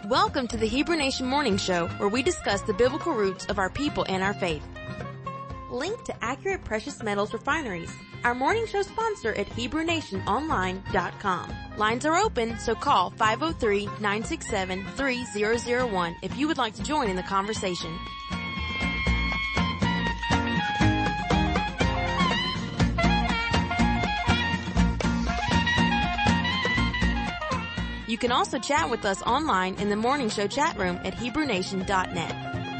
Welcome to the Hebrew Nation Morning Show, where we discuss the biblical roots of our people and our faith. Link to Accurate Precious Metals Refineries, our morning show sponsor at HebrewNationOnline.com. Lines are open, so call 503-967-3001 if you would like to join in the conversation. You can also chat with us online in the morning show chat room at HebrewNation.net.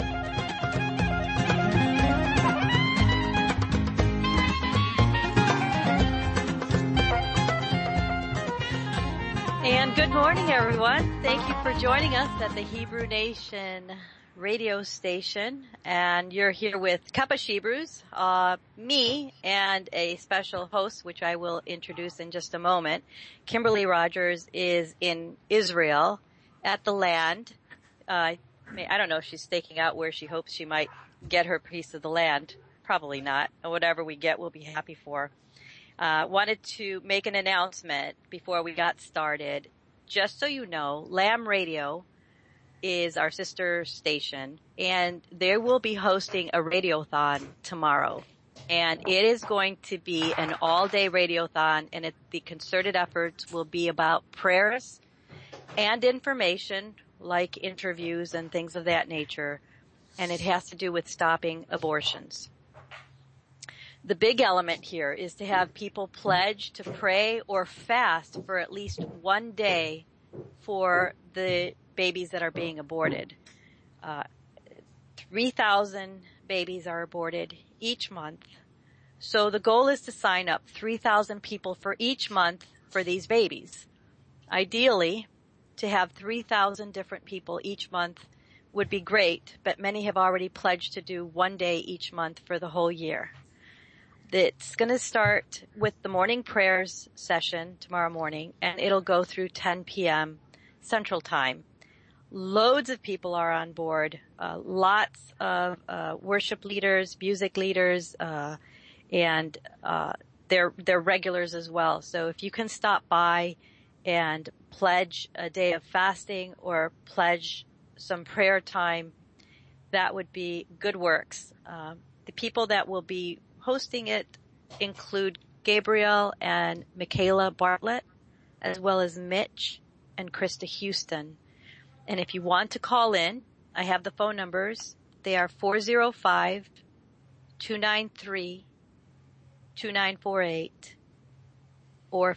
And good morning, everyone. Thank you for joining us at the Hebrew Nation radio station. And you're here with Kapash Hebrews, me, and a special host, which I will introduce in just a moment. Kimberly Rogers is in Israel at the land. I don't know if she's staking out where she hopes she might get her piece of the land. Probably not. Whatever we get, we'll be happy for. Wanted to make an announcement before we got started. Just so you know, Lamb Radio is our sister station, and they will be hosting a radiothon tomorrow. And it is going to be an all-day radiothon, and the concerted efforts will be about prayers and information, like interviews and things of that nature, and it has to do with stopping abortions. The big element here is to have people pledge to pray or fast for at least one day for the babies that are being aborted. 3,000 babies are aborted each month. So the goal is to sign up 3,000 people for each month for these babies. Ideally, to have 3,000 different people each month would be great, but many have already pledged to do one day each month for the whole year. It's going to start with the morning prayers session tomorrow morning, and it'll go through 10 p.m. Central Time. Loads of people are on board, lots of worship leaders, music leaders, and they're regulars as well. So if you can stop by and pledge a day of fasting or pledge some prayer time, that would be good works. The people that will be hosting it include Gabriel and Michaela Bartlett, as well as Mitch and Krista Houston. And if you want to call in, I have the phone numbers. They are 405-293-2948 or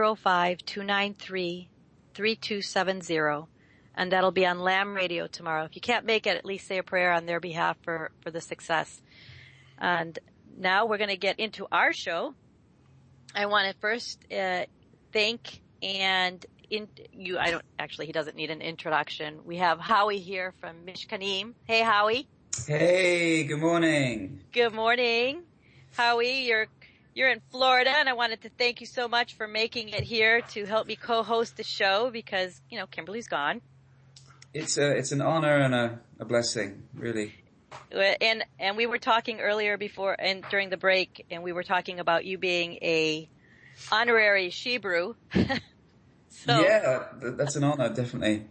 405-293-3270. And that'll be on Lamb Radio tomorrow. If you can't make it, at least say a prayer on their behalf for the success. And now we're going to get into our show. I want to first thank and he doesn't need an introduction. We have Howie here from Mishkanim. Hey, Howie. Hey, good morning. Good morning. Howie, you're in Florida, and I wanted to thank you so much for making it here to help me co-host the show because, Kimberly's gone. It's an honor and a blessing, really. And we were talking earlier before and during the break, and we were talking about you being a honorary Shebrew. Yeah, that's an honor, definitely.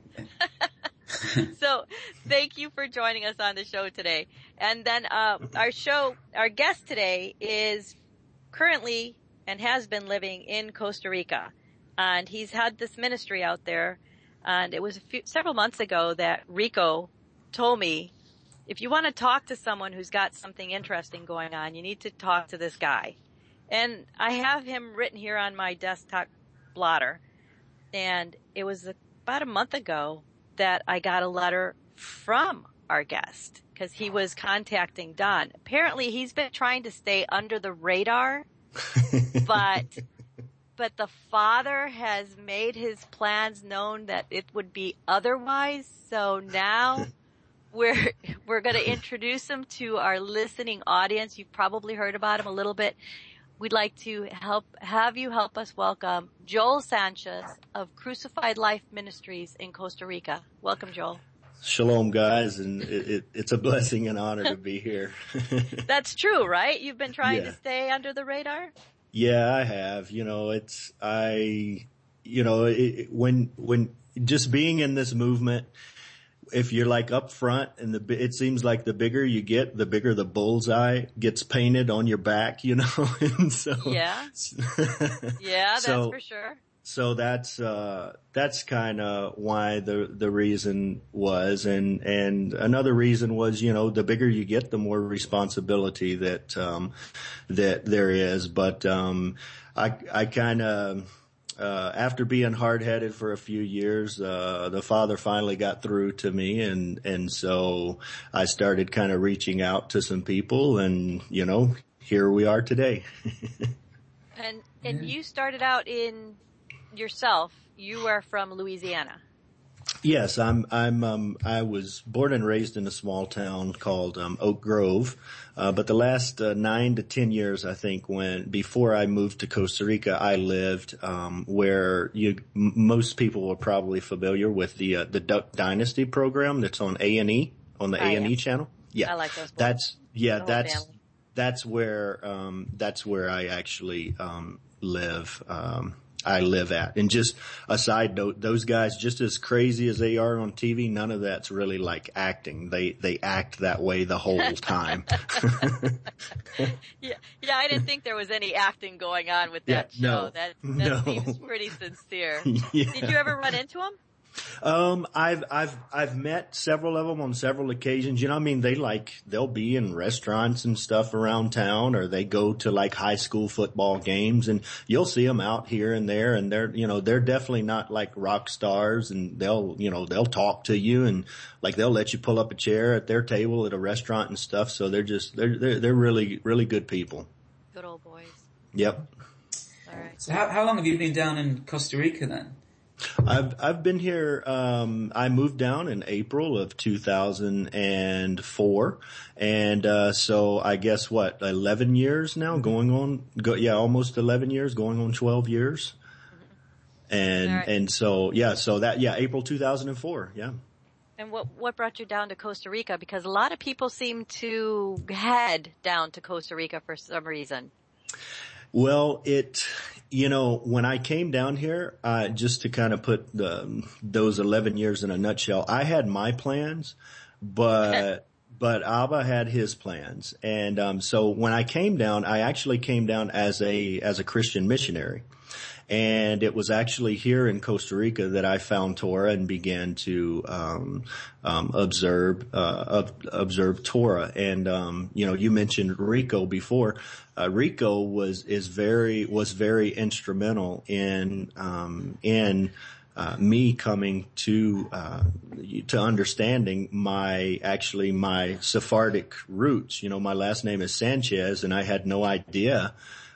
So thank you for joining us on the show today. And then our guest today is currently and has been living in Costa Rica. And he's had this ministry out there. And it was several months ago that Rico told me, if you want to talk to someone who's got something interesting going on, you need to talk to this guy. And I have him written here on my desktop blotter. And it was about a month ago that I got a letter from our guest because he was contacting Don. Apparently he's been trying to stay under the radar, but the Father has made his plans known that it would be otherwise. So now we're going to introduce him to our listening audience. You've probably heard about him a little bit. We'd like to have you help us welcome Joel Sanchez of Crucified Life Ministries in Costa Rica. Welcome, Joel. Shalom, guys, and it's a blessing and honor to be here. That's true, right? You've been trying to stay under the radar? Yeah, I have. I when just being in this movement, if you're like up front and it seems like the bigger you get, the bigger the bullseye gets painted on your back, and so. Yeah. Yeah, that's for sure. So that's kind of why the reason was. And another reason was, the bigger you get, the more responsibility that there is. But, I kind of, after being hard-headed for a few years, the Father finally got through to me, and so I started kind of reaching out to some people, and here we are today. And you started out in yourself. You are from Louisiana. Yes, I was born and raised in a small town called Oak Grove, but the last 9 to 10 years, I think, before I moved to Costa Rica, I lived where most people are probably familiar with the Duck Dynasty program that's on A&E, on the A&E channel. Yeah, I like those books. That's where I actually live. I live at. And just a side note, those guys, just as crazy as they are on TV, none of that's really like acting. They act that way the whole time. Yeah, I didn't think there was any acting going on with that show. That seems pretty sincere. Yeah. Did you ever run into them? I've met several of them on several occasions. They'll be in restaurants and stuff around town, or they go to like high school football games, and you'll see them out here and there, and they're definitely not like rock stars, and they'll talk to you, and like they'll let you pull up a chair at their table at a restaurant and stuff. So they're really, really good people. Good old boys. Yep. All right. So how long have you been down in Costa Rica then? I've been here, I moved down in April of 2004. And, so I guess 11 years now almost 11 years, going on 12 years. And so April 2004. Yeah. And what brought you down to Costa Rica? Because a lot of people seem to head down to Costa Rica for some reason. Well, when I came down here, just to kind of put those 11 years in a nutshell, I had my plans, but Abba had his plans. And, so when I came down, I actually came down as a Christian missionary. And it was actually here in Costa Rica that I found Torah and began to observe Torah. And you mentioned Rico before. Rico was very instrumental in me coming to understanding my Sephardic roots. My last name is Sanchez, and I had no idea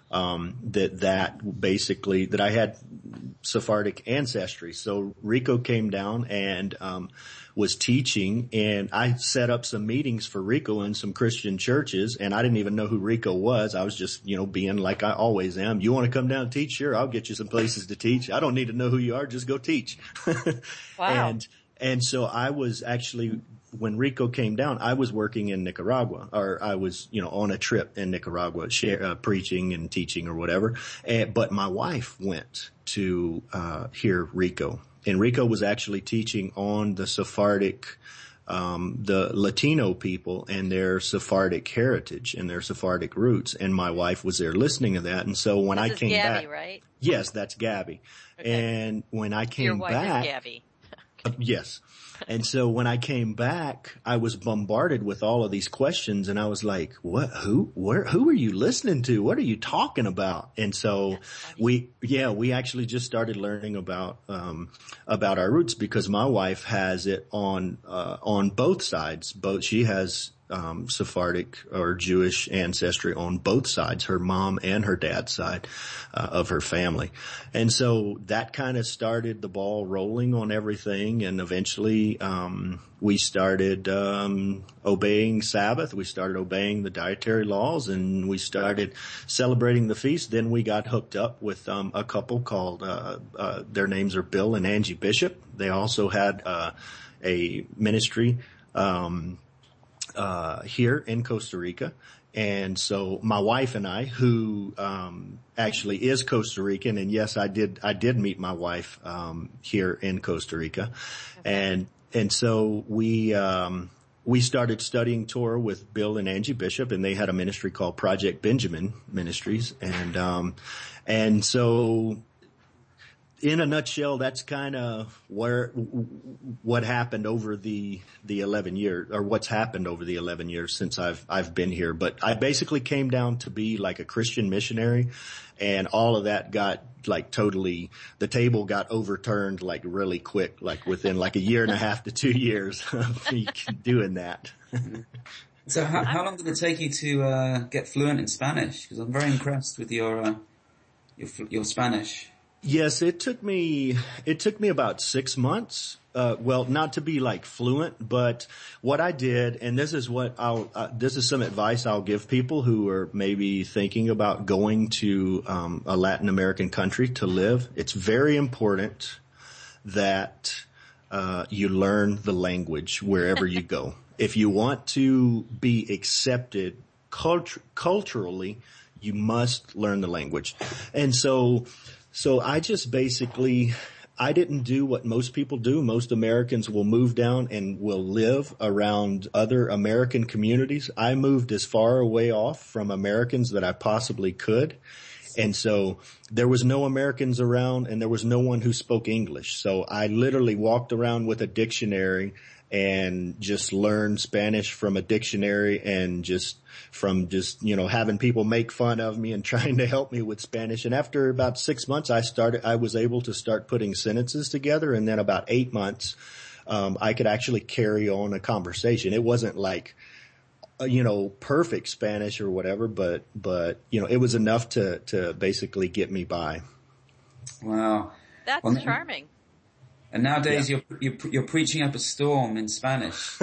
that I had Sephardic ancestry. So Rico came down and was teaching, and I set up some meetings for Rico in some Christian churches, and I didn't even know who Rico was. I was just, being like I always am. You want to come down and teach? Sure, I'll get you some places to teach. I don't need to know who you are. Just go teach. Wow. And so I was actually, when Rico came down, I was working in Nicaragua, or I was, on a trip in Nicaragua, preaching and teaching or whatever. But my wife went to hear Rico, and Rico was actually teaching on the Sephardic, the Latino people and their Sephardic heritage and their Sephardic roots. And my wife was there listening to that. And so when I came Gabby, back, right? Yes, that's Gabby. Okay. And when I came Your wife back, is Gabby. Yes. And so when I came back, I was bombarded with all of these questions, and I was like, who are you listening to? What are you talking about? And so we actually just started learning about our roots, because my wife has it on both sides. She has Sephardic or Jewish ancestry on both sides, her mom and her dad's side of her family. And so that kind of started the ball rolling on everything. And eventually, we started, obeying Sabbath. We started obeying the dietary laws, and we started celebrating the feast. Then we got hooked up with, a couple called, their names are Bill and Angie Bishop. They also had, a ministry, here in Costa Rica. And so my wife and I, who actually is Costa Rican, and yes, I did meet my wife here in Costa Rica. And so we started studying Torah with Bill and Angie Bishop, and they had a ministry called Project Benjamin Ministries. And so in a nutshell, that's kind of what happened over the 11 years, or what's happened over the 11 years since I've been here. But I basically came down to be like a Christian missionary, and all of that got like totally, the table got overturned like really quick, like within like a year and a half to 2 years of me doing that. So how long did it take you to get fluent in Spanish? Because I'm very impressed with your Spanish. Yes, it took me about 6 months. Well, not to be like fluent, but what I did, and this is some advice I'll give people who are maybe thinking about going to, a Latin American country to live. It's very important that, you learn the language wherever you go. If you want to be accepted culturally, you must learn the language. And so I just basically, I didn't do what most people do. Most Americans will move down and will live around other American communities. I moved as far away off from Americans that I possibly could. And so there was no Americans around, and there was no one who spoke English. So I literally walked around with a dictionary and just learned Spanish from a dictionary, and having people make fun of me and trying to help me with Spanish. And after about 6 months, I was able to start putting sentences together. And then about 8 months, I could actually carry on a conversation. It wasn't like, perfect Spanish or whatever, but, it was enough to basically get me by. Wow. That's charming. And nowadays you're preaching up a storm in Spanish.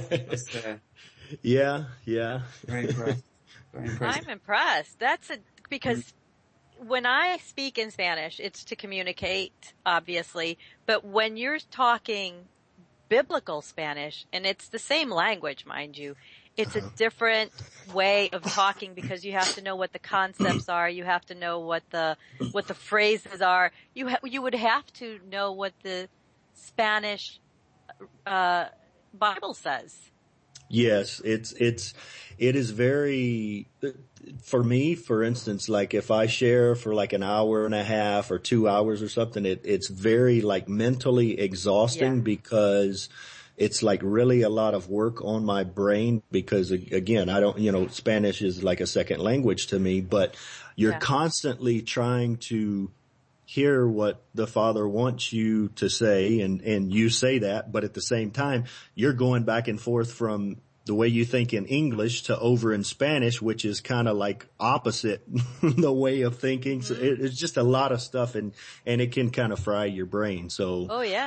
Yeah. Very impressed. I'm impressed. Because when I speak in Spanish, it's to communicate, obviously, but when you're talking biblical Spanish, and it's the same language, mind you, it's a different way of talking, because you have to know what the concepts are. You have to know what the phrases are. You would have to know what the Spanish Bible says. Yes, it is very, for me, for instance, like if I share for like an hour and a half or 2 hours or something, it's very like mentally exhausting, because it's like really a lot of work on my brain, because again, I don't, Spanish is like a second language to me, but you're constantly trying to hear what the Father wants you to say, and you say that, but at the same time, you're going back and forth from the way you think in English to over in Spanish, which is kind of like opposite the way of thinking. So it's just a lot of stuff, and it can kind of fry your brain. So,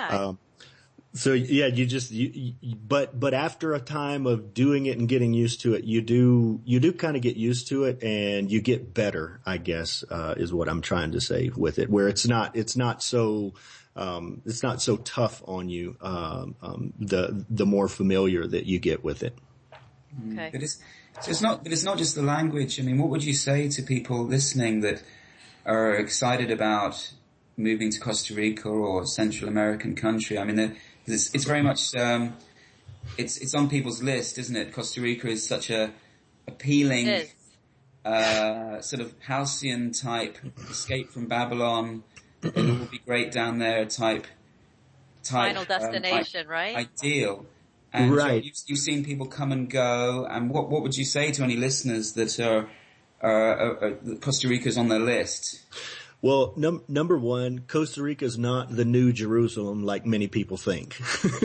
but after a time of doing it and getting used to it, you do kind of get used to it, and you get better, I guess, is what I'm trying to say with it, where it's not so tough on you, the more familiar that you get with it. Okay. But it's not just the language. I mean, what would you say to people listening that are excited about moving to Costa Rica or a Central American country? I mean, it's very much, it's on people's list, isn't it? Costa Rica is such a appealing, sort of halcyon type, escape from Babylon, it'll all be great down there type final destination, right? Ideal. And right. You've seen people come and go, and what would you say to any listeners that are Costa Rica's on their list? Well, number one, Costa Rica is not the New Jerusalem like many people think.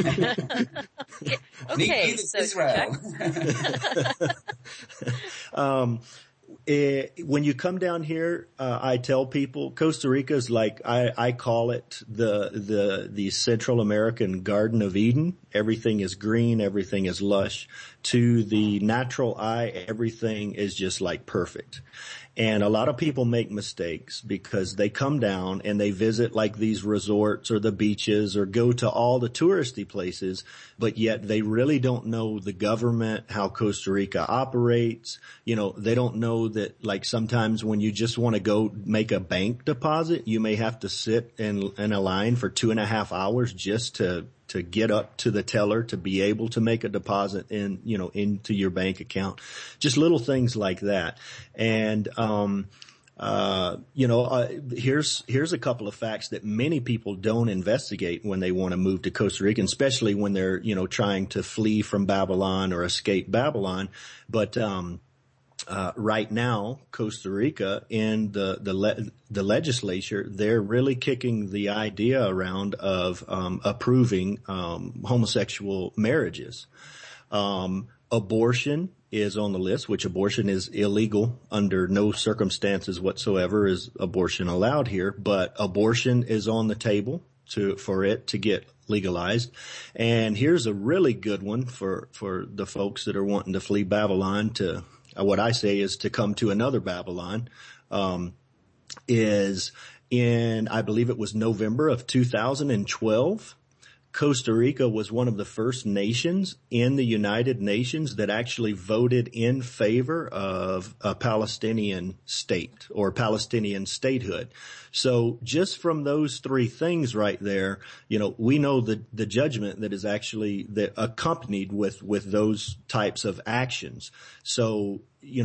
Okay, so Israel. When you come down here, I tell people Costa Rica is like, I call it the Central American Garden of Eden. Everything is green, everything is lush. to the natural eye, everything is just like perfect. And a lot of people make mistakes because they come down and they visit like these resorts or the beaches or go to all the touristy places, but yet they really don't know the government, how Costa Rica operates. You know, they don't know that like sometimes when you just want to go make a bank deposit, you may have to sit in a line for 2.5 hours just to get up to the teller to be able to make a deposit into your bank account. Just little things like that. And, here's a couple of facts that many people don't investigate when they want to move to Costa Rica, especially when they're, trying to flee from Babylon or escape Babylon. But, right now, Costa Rica in the legislature, they're really kicking the idea around of approving homosexual marriages. Abortion is on the list, which abortion is illegal. Under no circumstances whatsoever is abortion allowed here, but abortion is on the table for it to get legalized. And here's a really good one for the folks that are wanting to flee Babylon to what I say is to come to another Babylon, is in, I believe it was November of 2012. Costa Rica was one of the first nations in the United Nations that actually voted in favor of a Palestinian state or Palestinian statehood. So just from those three things right there, we know the judgment that is actually accompanied with those types of actions. So,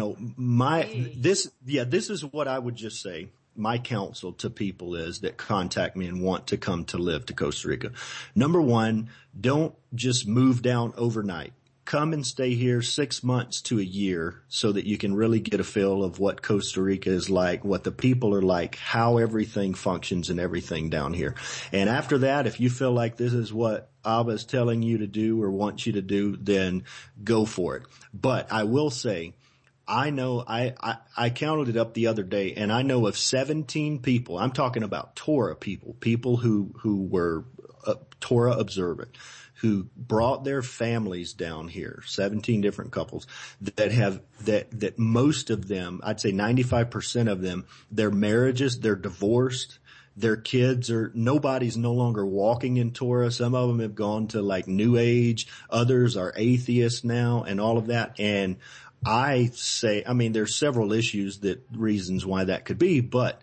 this is what I would just say. My counsel to people is that contact me and want to come to live to Costa Rica. Number one, don't just move down overnight. Come and stay here 6 months to a year so that you can really get a feel of what Costa Rica is like, what the people are like, how everything functions and everything down here. And after that, if you feel like this is what Abba is telling you to do or wants you to do, then go for it. But I will say, I know I counted it up the other day, and I know of 17 people. I'm talking about Torah people who were Torah observant, who brought their families down here, 17 different couples that most of them, I'd say 95% of them, their marriages, they're divorced. Their kids nobody's no longer walking in Torah. Some of them have gone to like New Age. Others are atheists now and all of that. And I say, there's several reasons why that could be, but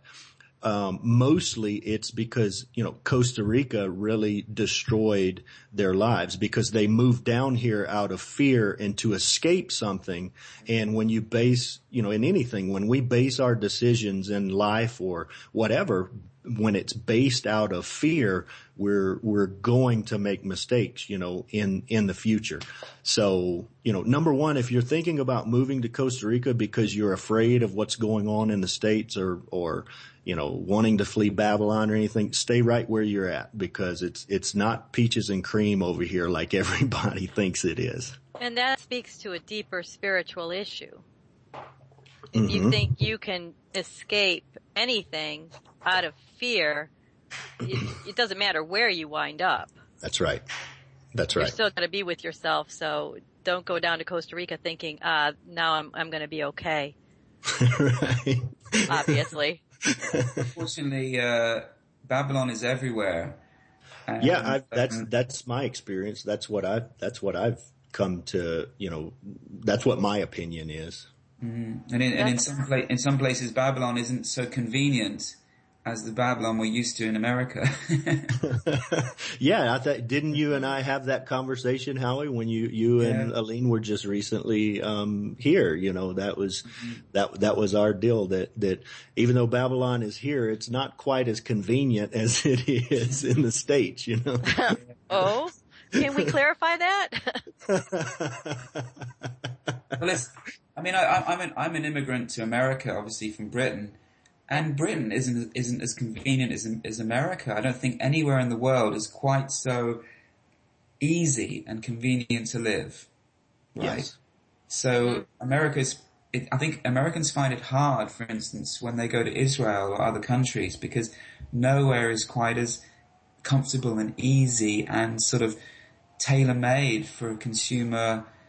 mostly it's because, Costa Rica really destroyed their lives because they moved down here out of fear and to escape something. And when you base, in anything, when we base our decisions in life or whatever, when it's based out of fear, we're going to make mistakes, in the future. So, number one, if you're thinking about moving to Costa Rica because you're afraid of what's going on in the States or wanting to flee Babylon or anything, stay right where you're at because it's not peaches and cream over here like everybody thinks it is. And that speaks to a deeper spiritual issue. If you think you can escape anything out of fear, it doesn't matter where you wind up. That's right. You're still going to be with yourself, so don't go down to Costa Rica thinking, now I'm going to be okay. Right. Obviously. Unfortunately, Babylon is everywhere. Yeah, that's my experience. That's what I've come to, that's what my opinion is. Mm-hmm. And in some places, Babylon isn't so convenient as the Babylon we're used to in America. Yeah, didn't you and I have that conversation, Howie, when you and Aline were just recently here? That was that was our deal. That even though Babylon is here, it's not quite as convenient as it is in the States. Oh, can we clarify that? Well, I'm an immigrant to America, obviously from Britain, and Britain isn't as convenient as America. I don't think anywhere in the world is quite so easy and convenient to live. Right? Yes. So I think Americans find it hard, for instance, when they go to Israel or other countries, because nowhere is quite as comfortable and easy and sort of tailor-made for a consumer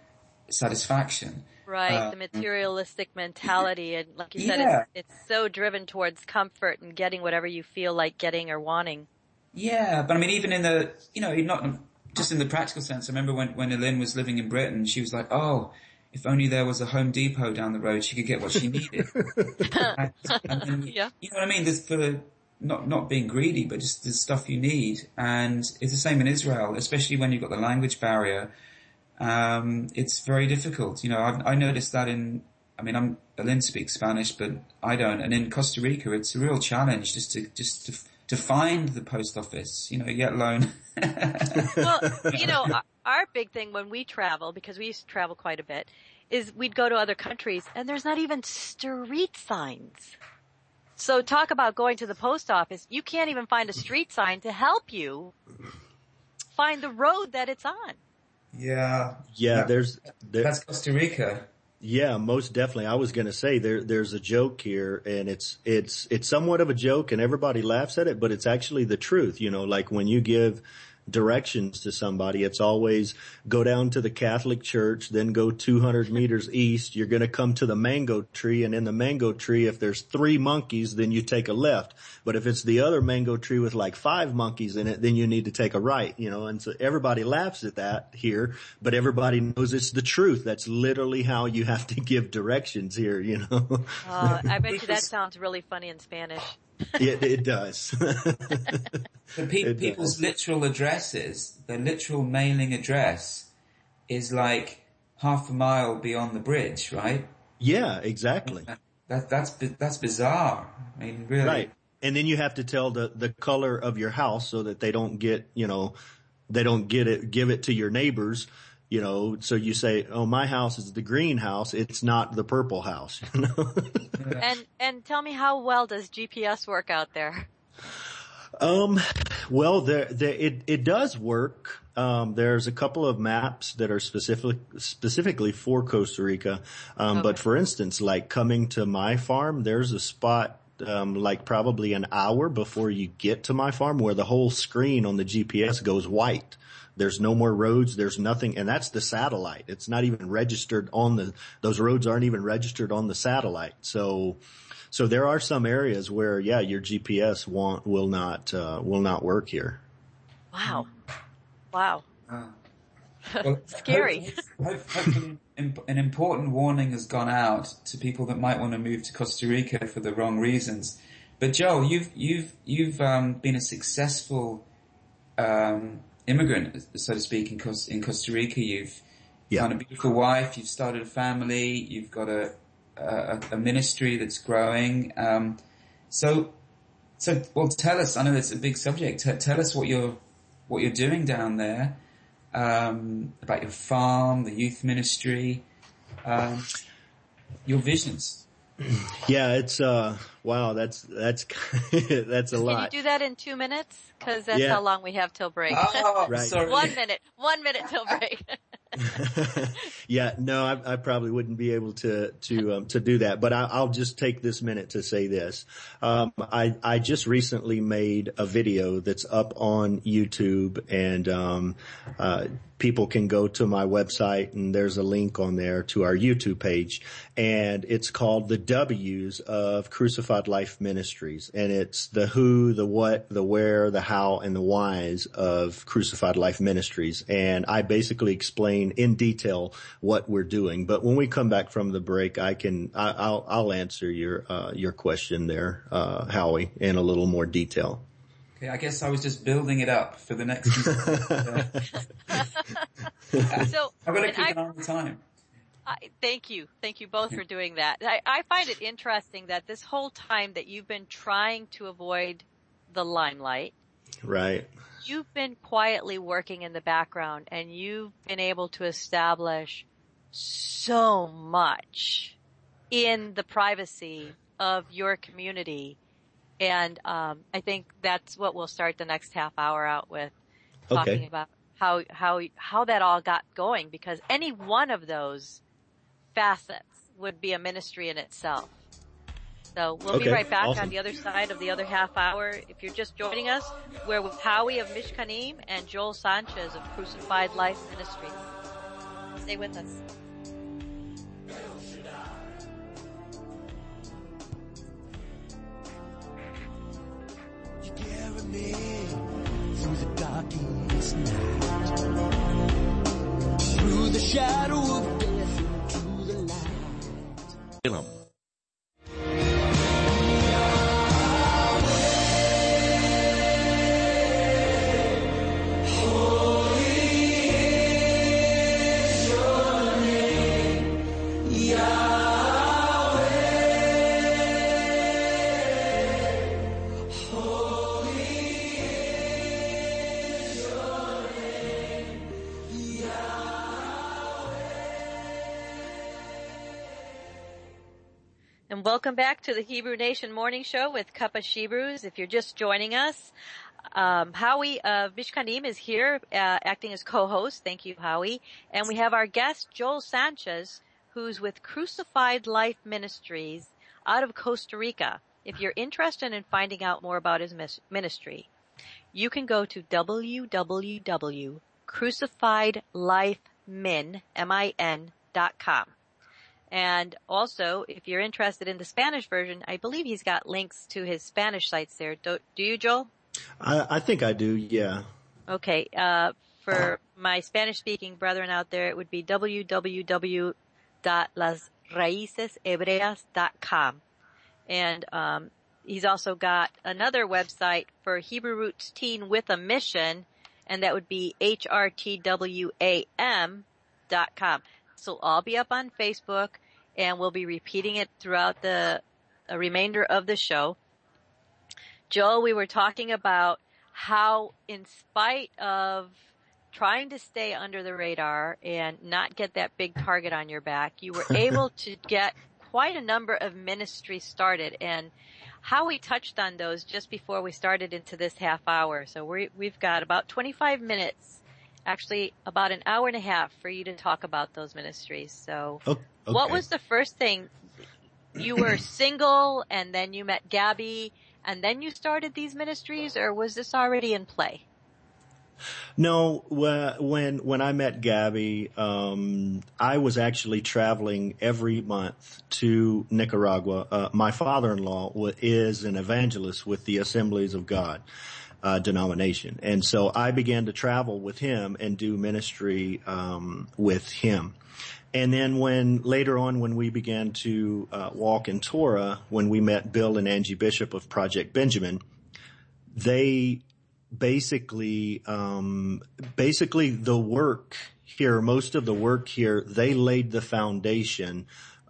satisfaction. Right, the materialistic mentality, and like you said, it's so driven towards comfort and getting whatever you feel like getting or wanting. Yeah, but I mean, even in the, not just in the practical sense. I remember when Elaine was living in Britain, she was like, "Oh, if only there was a Home Depot down the road, she could get what she needed." and then, you know what I mean? This for not being greedy, but just the stuff you need. And it's the same in Israel, especially when you've got the language barrier. It's very difficult. I noticed that Elaine speaks Spanish, but I don't. And in Costa Rica, it's a real challenge just to find the post office, yet alone. Well, our big thing when we travel, because we used to travel quite a bit, is we'd go to other countries and there's not even street signs. So talk about going to the post office. You can't even find a street sign to help you find the road that it's on. Yeah. Yeah, that's Costa Rica. Yeah, most definitely. I was going to say there's a joke here, and it's somewhat of a joke and everybody laughs at it, but it's actually the truth. Like when you give directions to somebody, it's always go down to the Catholic church, then go 200 meters east. You're going to come to the mango tree, and in the mango tree, if there's 3 monkeys, then you take a left. But if it's the other mango tree with like 5 monkeys in it, then you need to take a right, and so everybody laughs at that here, but everybody knows it's the truth. That's literally how you have to give directions here, I bet you that sounds really funny in Spanish. It does. People's literal addresses, their literal mailing address is like half a mile beyond the bridge, right? Yeah, exactly. That's bizarre. I mean, really. Right. And then you have to tell the color of your house so that they don't give it to your neighbors. So you say, "Oh, my house is the green house. It's not the purple house." And tell me, how well does GPS work out there? Well, it does work. There's a couple of maps that are specifically for Costa Rica. Okay. But for instance, like coming to my farm, there's a spot like probably an hour before you get to my farm where the whole screen on the GPS goes white. There's no more roads. There's nothing. And that's the satellite. It's not even registered on those roads aren't even registered on the satellite. So there are some areas where, your GPS will not work here. Wow. Well, scary. Hopefully an important warning has gone out to people that might want to move to Costa Rica for the wrong reasons. But Joel, you've been a successful, immigrant, so to speak, in Costa Rica. You've found a beautiful wife. You've started a family. You've got a ministry that's growing. So tell us. I know it's a big subject. Tell us what you're doing down there. About your farm, the youth ministry, your visions. Yeah, it's wow. That's that's a lot. Can you do that in 2 minutes? Because that's how long we have till break. Oh, right. Sorry. 1 minute. 1 minute till break. Yeah, no, I probably wouldn't be able to do that, but I'll just take this minute to say this. I just recently made a video that's up on YouTube, and people can go to my website, and there's a link on there to our YouTube page, and it's called The W's of Crucified Life Ministries, and it's the who, the what, the where, the how, and the whys of Crucified Life Ministries, and I basically explain in detail what we're doing. But when we come back from the break, I'll answer your question there, Howie, in a little more detail. Okay, I guess I was just building it up for the next. So I've got to keep an eye on the time. Thank you both for doing that. I find it interesting that this whole time that you've been trying to avoid the limelight, right? You've been quietly working in the background, and you've been able to establish so much in the privacy of your community. And I think that's what we'll start the next half hour out with, talking about how that all got going, because any one of those facets would be a ministry in itself. So we'll be right back on the other side of the other half hour. If you're just joining us, we're with Howie of Mishkanim and Joel Sanchez of Crucified Life Ministries. Stay with us. And welcome back to the Hebrew Nation Morning Show with Cup of Shebrews. If you're just joining us, Howie of Mishkanim is here, acting as co-host. Thank you, Howie. And we have our guest, Joel Sanchez, who's with Crucified Life Ministries out of Costa Rica. If you're interested in finding out more about his ministry, you can go to www.crucifiedlifemin.com. And also, if you're interested in the Spanish version, I believe he's got links to his Spanish sites there. Do you, Joel? I think I do, yeah. Okay. For my Spanish-speaking brethren out there, it would be www.lasraiceshebreas.com. And he's also got another website for Hebrew Roots Teen with a Mission, and that would be hrtwam.com. This will all be up on Facebook, and we'll be repeating it throughout the remainder of the show. Joel, we were talking about how, in spite of trying to stay under the radar and not get that big target on your back, you were able to get quite a number of ministries started, and how we touched on those just before we started into this half hour. So we've got about 25 minutes, actually about an hour and a half for you to talk about those ministries. So okay. What was the first thing? You were single and then you met Gabby and then you started these ministries, or was this already in play? No, when I met Gabby, I was actually traveling every month to Nicaragua. My father-in-law is an evangelist with the Assemblies of God denomination, and so I began to travel with him and do ministry with him. And then later on when we began to walk in Torah, when we met Bill and Angie Bishop of Project Benjamin, they basically the work here, most of the work here, they laid the foundation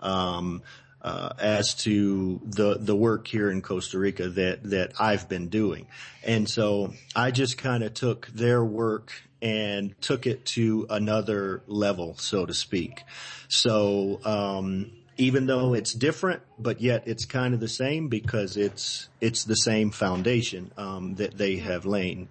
as to the work here in Costa Rica that I've been doing. And so I just kind of took their work and took it to another level, so to speak. So even though it's different, but yet it's kind of the same because it's the same foundation that they have laid.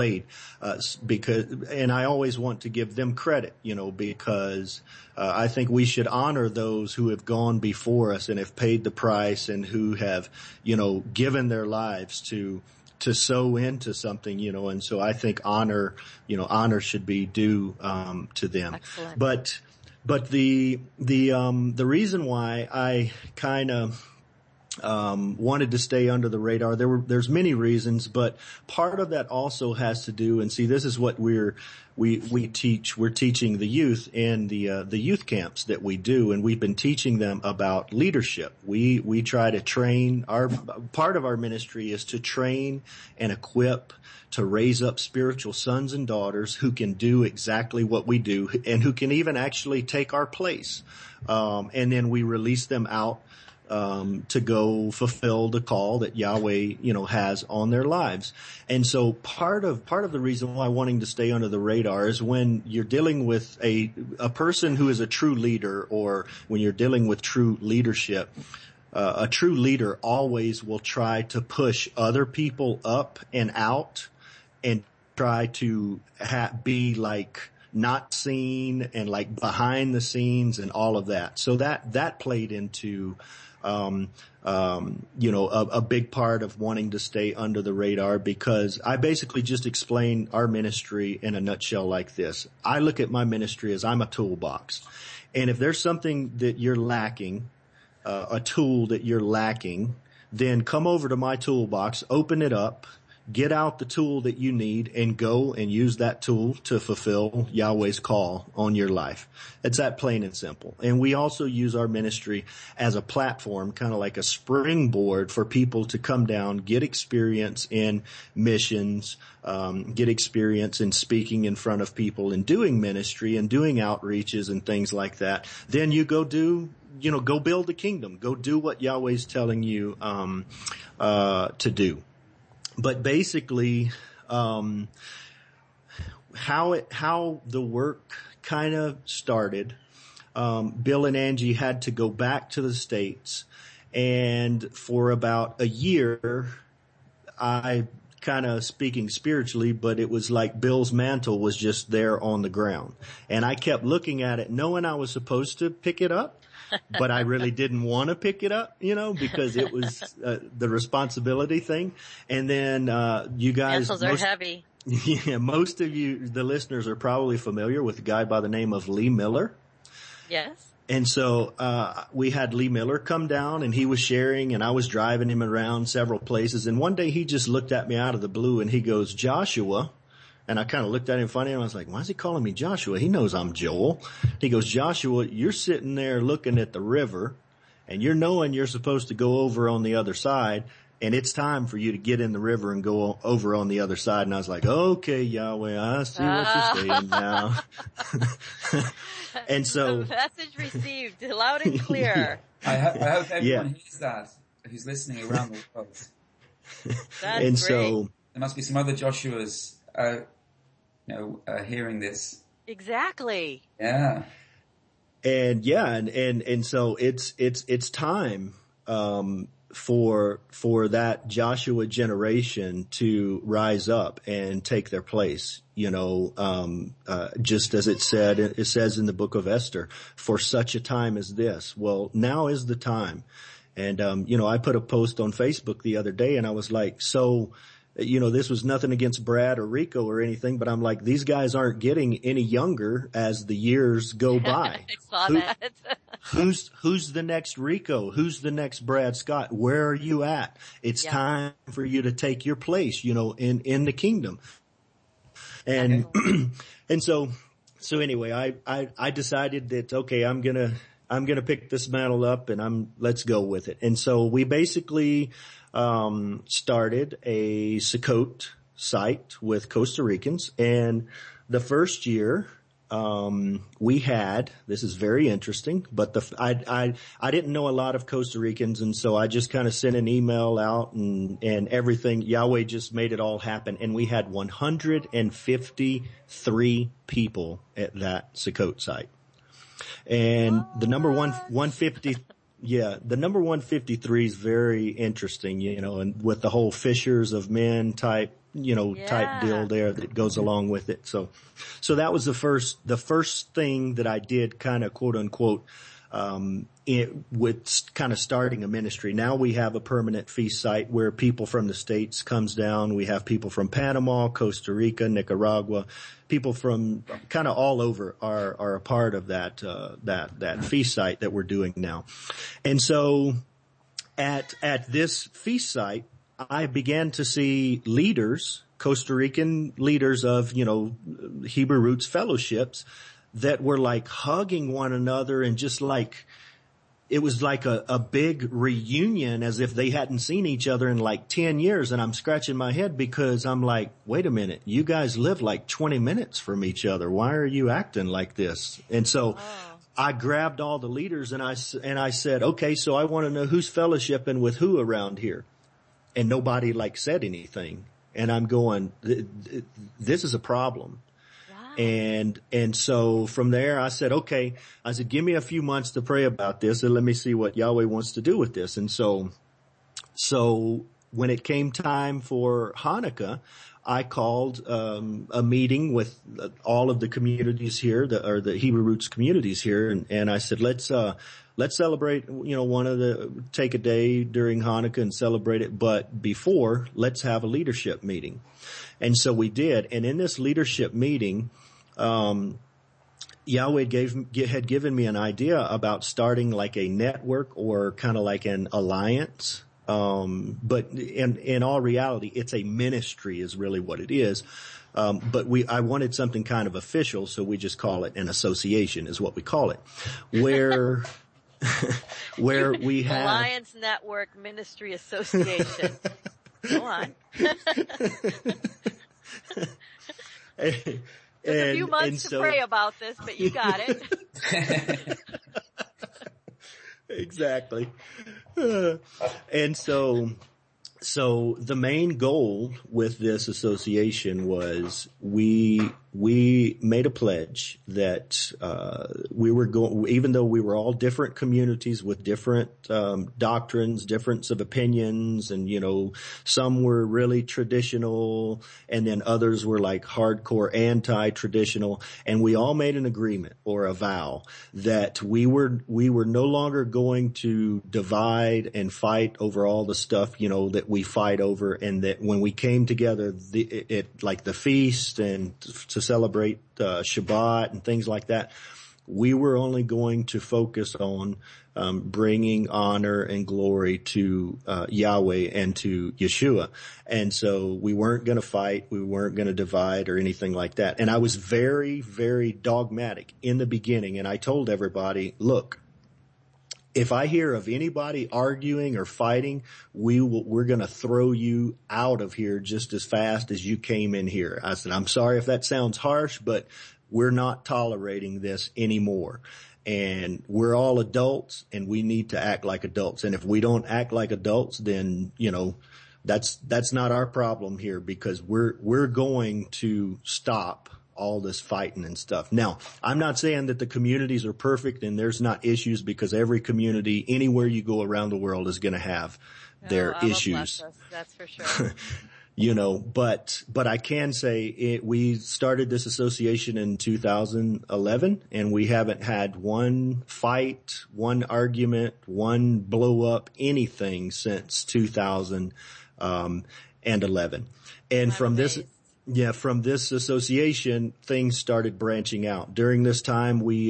And I always want to give them credit, because I think we should honor those who have gone before us and have paid the price and who have, given their lives to sow into something, and so I think honor should be due to them. Excellent. But the reason why I kind of wanted to stay under the radar, there's many reasons, but part of that also has to do, and see, this is what we're teaching the youth in the youth camps that we do, and we've been teaching them about leadership. We try to train, part of our ministry is to train and equip to raise up spiritual sons and daughters who can do exactly what we do and who can even actually take our place. And then we release them out to go fulfill the call that Yahweh, has on their lives. And so part of the reason why wanting to stay under the radar is when you're dealing with a person who is a true leader, or when you're dealing with true leadership, a true leader always will try to push other people up and out and try to be like not seen and like behind the scenes and all of that. So that played into a big part of wanting to stay under the radar, because I basically just explain our ministry in a nutshell like this. I look at my ministry as I'm a toolbox. And if there's something that you're lacking, a tool that you're lacking, then come over to my toolbox, open it up, get out the tool that you need, and go and use that tool to fulfill Yahweh's call on your life. It's that plain and simple. And we also use our ministry as a platform, kind of like a springboard for people to come down, get experience in missions, get experience in speaking in front of people and doing ministry and doing outreaches and things like that. Then you go go build the kingdom. Go do what Yahweh's telling you to do. But basically, how the work kind of started, Bill and Angie had to go back to the States And for about a year, I kind of speaking spiritually, but it was like Bill's mantle was just there on the ground. And I kept looking at it knowing I was supposed to pick it up, but I really didn't want to pick it up, because it was the responsibility thing. And then you guys... Mantles are heavy. Yeah, most of you, the listeners, are probably familiar with a guy by the name of Lee Miller. Yes. And so, we had Lee Miller come down and he was sharing and I was driving him around several places. And one day he just looked at me out of the blue and he goes, Joshua. And I kind of looked at him funny and I was like, why is he calling me Joshua? He knows I'm Joel. He goes, Joshua, you're sitting there looking at the river and you're knowing you're supposed to go over on the other side. And it's time for you to get in the river and go over on the other side. And I was like, okay, Yahweh, I see what you're saying now. And so. The message received loud and clear. I hope everyone hears that who's listening around the world. That's and great. so. There must be some other Joshuas, hearing this. Exactly. Yeah. And so it's time, for that Joshua generation to rise up and take their place, just as it says in the book of Esther, for such a time as this. Well, now is the time. And, I put a post on Facebook the other day and I was like, this was nothing against Brad or Rico or anything, but I'm like, these guys aren't getting any younger as the years go by. I saw that. Who's the next Rico? Who's the next Brad Scott? Where are you at? It's time for you to take your place, in the kingdom. And, and so anyway, I decided that, okay, I'm going to pick this mantle up and let's go with it. And so we basically, started a Sukkot site with Costa Ricans. And the first year, we had, this is very interesting, but I didn't know a lot of Costa Ricans. And so I just kind of sent an email out and everything. Yahweh just made it all happen. And we had 153 people at that Sukkot site. And the number 150, the number 153 is very interesting, and with the whole fishers of men type deal there that goes along with it. So that was the first thing that I did kind of quote unquote, with kind of starting a ministry. Now we have a permanent feast site where people from the States comes down. We have people from Panama, Costa Rica, Nicaragua, people from kind of all over are a part of that feast site that we're doing now. And so at this feast site, I began to see leaders, Costa Rican leaders of, Hebrew Roots fellowships that were like hugging one another and just like, it was like a big reunion as if they hadn't seen each other in like 10 years. And I'm scratching my head because I'm like, wait a minute, you guys live like 20 minutes from each other. Why are you acting like this? And so I grabbed all the leaders and I said, okay, so I want to know who's fellowshipping with who around here. And nobody like said anything. And I'm going, this is a problem. And so from there I said, okay, give me a few months to pray about this and let me see what Yahweh wants to do with this. And so when it came time for Hanukkah, I called, a meeting with all of the communities here, the Hebrew Roots communities here. And I said, let's celebrate, take a day during Hanukkah and celebrate it. But before, let's have a leadership meeting. And so we did. And in this leadership meeting, Yahweh had given me an idea about starting like a network or kind of like an alliance. But in all reality, it's a ministry is really what it is. But I wanted something kind of official. So we just call it an association is what we call it, where we have Alliance Network Ministry Association. Go on. There's a few months to pray about this, but you got it. Exactly. And so the main goal with this association was we we made a pledge that we were going, even though we were all different communities with different doctrines, difference of opinions, and some were really traditional, and then others were like hardcore anti-traditional, and we all made an agreement or a vow that we were no longer going to divide and fight over all the stuff that we fight over, and that when we came together, like the feast and to celebrate Shabbat and things like that, we were only going to focus on bringing honor and glory to Yahweh and to Yeshua. And so we weren't going to fight, we weren't going to divide or anything like that. And I was very, very dogmatic in the beginning, and I told everybody, look, if I hear of anybody arguing or fighting, we're going to throw you out of here just as fast as you came in here. I said, I'm sorry if that sounds harsh, but we're not tolerating this anymore. And we're all adults, and we need to act like adults. And if we don't act like adults, then, that's not our problem here, because we're going to stop all this fighting and stuff. Now, I'm not saying that the communities are perfect and there's not issues, because every community anywhere you go around the world is going to have their issues. That's for sure. But I can say we started this association in 2011, and we haven't had one fight, one argument, one blow up, anything since 2011. And from this association, things started branching out. During this time, we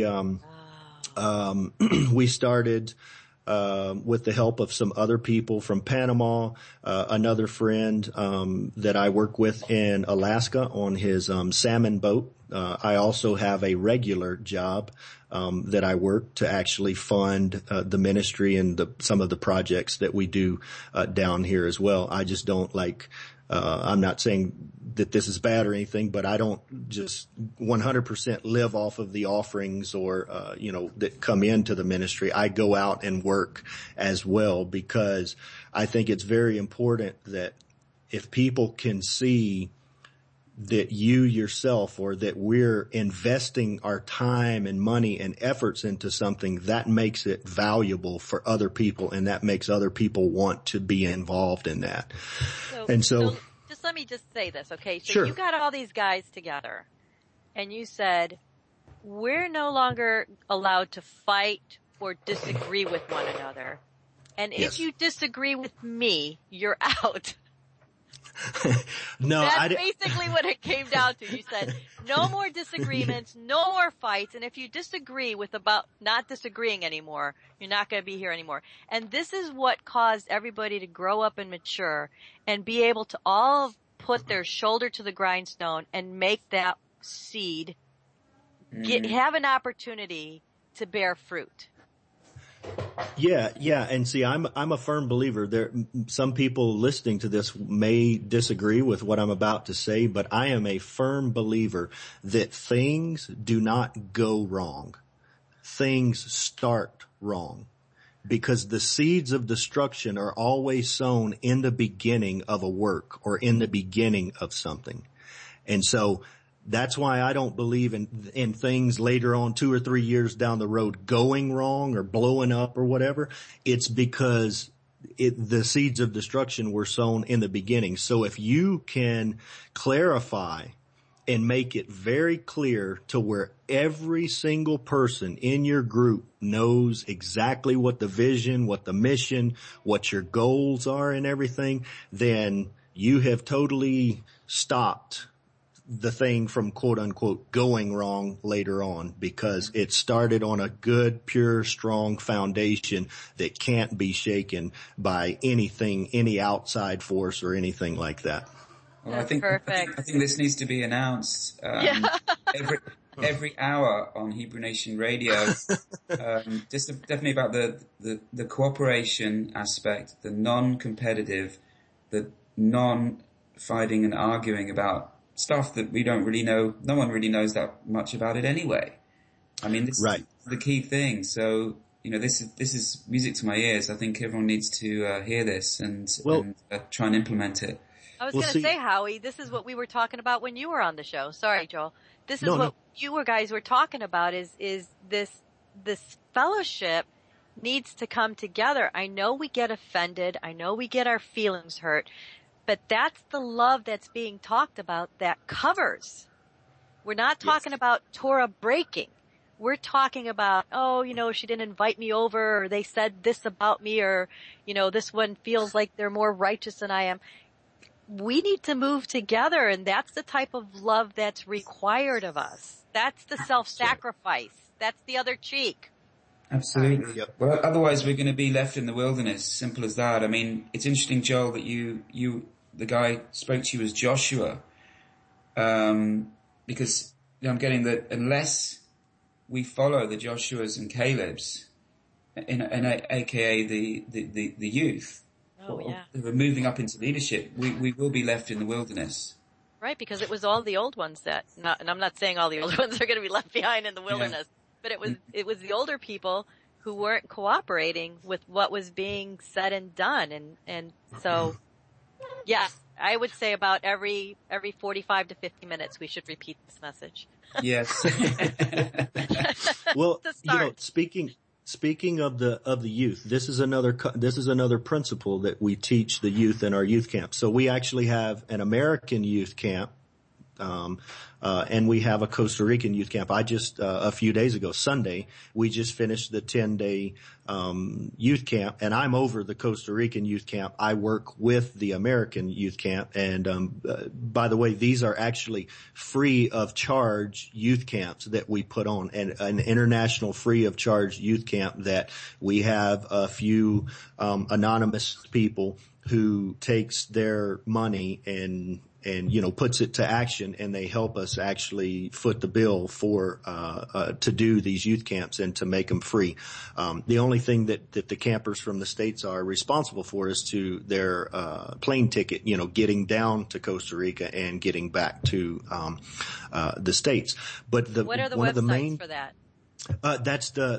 started, with the help of some other people from Panama, another friend, that I work with in Alaska on his, salmon boat. I also have a regular job, that I work to actually fund, the ministry and some of the projects that we do, down here as well. I just don't I'm not saying that this is bad or anything, but I don't just 100% live off of the offerings or, that come into the ministry. I go out and work as well, because I think it's very important that if people can see that you yourself, or that we're investing our time and money and efforts into something, that makes it valuable for other people, and that makes other people want to be involved in that. So just let me just say this, okay? So sure. You got all these guys together, and you said, we're no longer allowed to fight or disagree with one another. And if you disagree with me, you're out. No, that's basically what it came down to. You said no more disagreements, no more fights, and if you disagree with about not disagreeing anymore, you're not going to be here anymore. And this is what caused everybody to grow up and mature and be able to all put their shoulder to the grindstone and make that seed have an opportunity to bear fruit. Yeah. And see, I'm a firm believer. Some people listening to this may disagree with what I'm about to say, but I am a firm believer that things do not go wrong. Things start wrong, because the seeds of destruction are always sown in the beginning of a work or in the beginning of something. And so that's why I don't believe in things later on 2 or 3 years down the road going wrong or blowing up or whatever. It's because the seeds of destruction were sown in the beginning. So if you can clarify and make it very clear to where every single person in your group knows exactly what the vision, what the mission, what your goals are and everything, then you have totally stopped the thing from quote unquote going wrong later on, because it started on a good, pure, strong foundation that can't be shaken by anything, any outside force or anything like that. Well, I think this needs to be announced every hour on Hebrew Nation Radio. Definitely about the cooperation aspect, the non-competitive, the non-fighting and arguing about stuff that we don't really know. No one really knows that much about it anyway. I mean, this is the key thing. So, this is music to my ears. I think everyone needs to hear this and try and implement it. I was going to say, Howie, this is what we were talking about when you were on the show. Sorry, Joel. This is what you guys were talking about is this fellowship needs to come together. I know we get offended. I know we get our feelings hurt, but that's the love that's being talked about that covers. We're not talking about Torah breaking. We're talking about, she didn't invite me over, or they said this about me, or, this one feels like they're more righteous than I am. We need to move together, and that's the type of love that's required of us. That's the self-sacrifice. That's the other cheek. Absolutely. Yep. Well, otherwise we're going to be left in the wilderness. Simple as that. I mean, it's interesting, Joel, that the guy spoke to you as Joshua, because I'm getting that unless we follow the Joshuas and Calebs, aka the youth, who are moving up into leadership, we will be left in the wilderness. Right, because it was all the old ones and I'm not saying all the old ones are going to be left behind in the wilderness, but it was the older people who weren't cooperating with what was being said and done, and so, yes, I would say about every 45 to 50 minutes we should repeat this message. Yes. Well, speaking of the youth, this is another principle that we teach the youth in our youth camp. So we actually have an American youth camp, and we have a Costa Rican youth camp. I just, a few days ago, Sunday, we just finished the 10-day, youth camp, and I'm over the Costa Rican youth camp. I work with the American youth camp, and, by the way, these are actually free of charge youth camps that we put on, and an international free of charge youth camp that we have a few, anonymous people who takes their money and puts it to action, and they help us actually foot the bill for, to do these youth camps and to make them free. The only thing that the campers from the States are responsible for is to their, plane ticket, getting down to Costa Rica and getting back to, the States. But what are the websites for that? That's the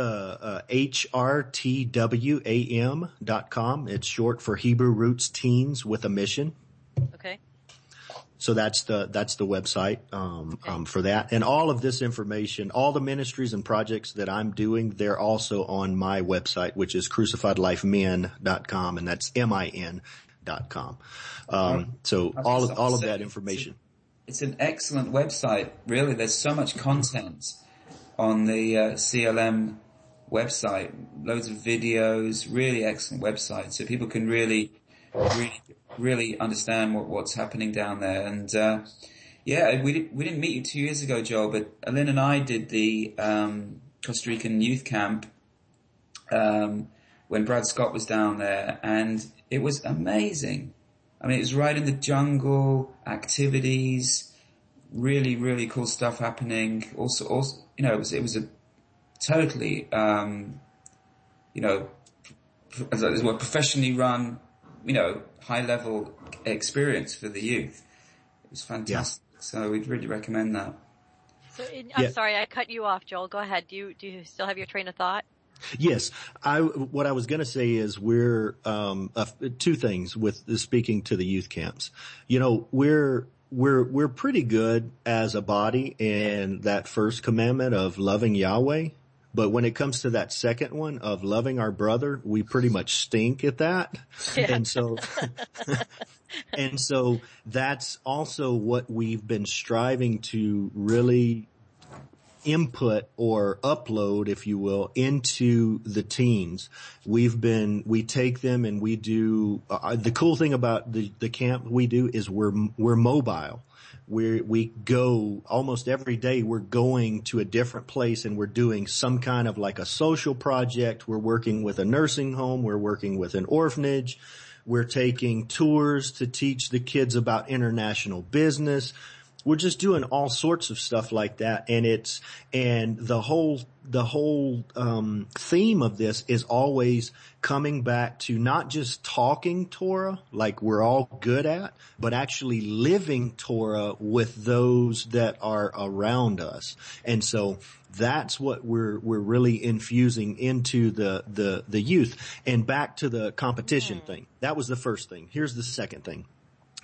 HRTWAM.com. It's short for Hebrew Roots Teens with a Mission. Okay. So that's the website, for that. And all of this information, all the ministries and projects that I'm doing, they're also on my website, which is crucifiedlifemen.com, and that's MIN.com. So all of that information. It's an excellent website. Really, there's so much content on the CLM website. Loads of videos, really excellent website. So people can really understand what's happening down there. And we didn't meet you 2 years ago, Joel, but Lynn and I did the Costa Rican youth camp when Brad Scott was down there, and it was amazing. I mean, it was right in the jungle, activities, really, really cool stuff happening. Also, it was a totally professionally run, high level experience for the youth. It was fantastic. Yeah. So we'd really recommend that. So I'm sorry, I cut you off, Joel. Go ahead. Do you still have your train of thought? Yes. What I was going to say is we're, two things with speaking to the youth camps. We're pretty good as a body in that first commandment of loving Yahweh. But when it comes to that second one of loving our brother, we pretty much stink at that. Yeah. And so that's also what we've been striving to really input or upload, if you will, into the teens. We take them and we do, the cool thing about the camp we do is we're mobile. We go almost every day. We're going to a different place and we're doing some kind of like a social project. We're working with a nursing home. We're working with an orphanage. We're taking tours to teach the kids about international business. We're just doing all sorts of stuff like that. And the whole theme of this is always coming back to not just talking Torah like we're all good at, but actually living Torah with those that are around us. And so that's what we're really infusing into the youth. And back to the competition thing. That was the first thing. Here's the second thing.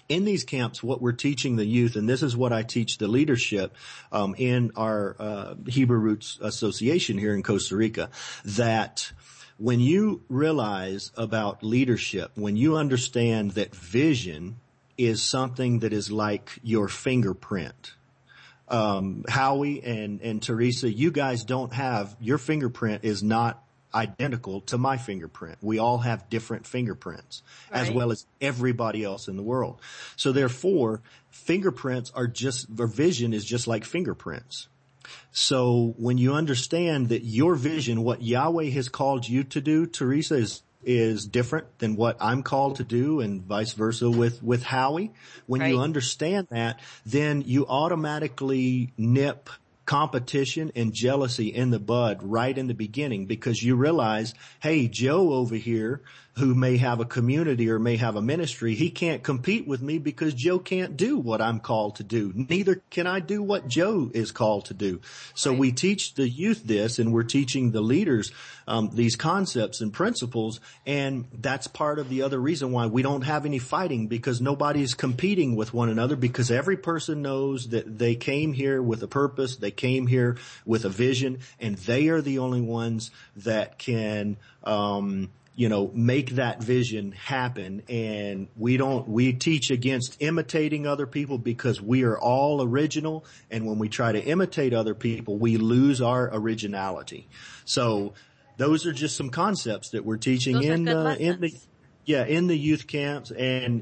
In these camps, what we're teaching the youth, and this is what I teach the leadership in our Hebrew Roots Association here in Costa Rica, that when you realize about leadership, when you understand that vision is something that is like your fingerprint. Howie and Teresa, you guys don't have, your fingerprint is not identical to my fingerprint. We all have different fingerprints, right, as well as everybody else in the world. So therefore, fingerprints are just, or vision is just like fingerprints. So when you understand that your vision, what Yahweh has called you to do, Teresa, is different than what I'm called to do, and vice versa with Howie. When you understand that, then you automatically nip competition and jealousy in the bud right in the beginning, because you realize, hey, Joe over here, who may have a community or may have a ministry, he can't compete with me because Joe can't do what I'm called to do. Neither can I do what Joe is called to do. So we teach the youth this, and we're teaching the leaders these concepts and principles, and that's part of the other reason why we don't have any fighting, because nobody's competing with one another, because every person knows that they came here with a purpose, they came here with a vision, and they are the only ones that can make that vision happen. And we teach against imitating other people, because we are all original. And when we try to imitate other people, we lose our originality. So those are just some concepts that we're teaching in the youth camps. And,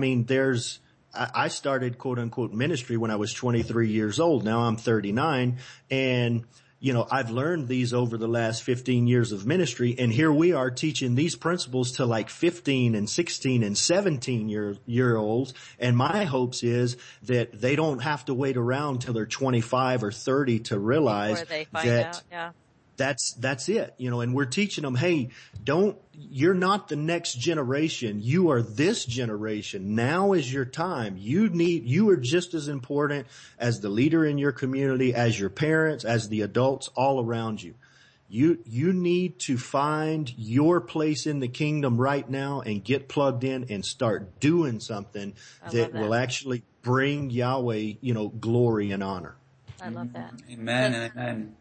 I started quote unquote ministry when I was 23 years old. Now I'm 39, and I've learned these over the last 15 years of ministry, and here we are teaching these principles to like 15 and 16 and 17 year olds. And my hopes is that they don't have to wait around till they're 25 or 30 to realize before they find that out, yeah. That's it, and we're teaching them, hey, you're not the next generation. You are this generation. Now is your time. You are just as important as the leader in your community, as your parents, as the adults all around you. You need to find your place in the kingdom right now and get plugged in and start doing something that will actually bring Yahweh, glory and honor. I love that. Amen. Amen.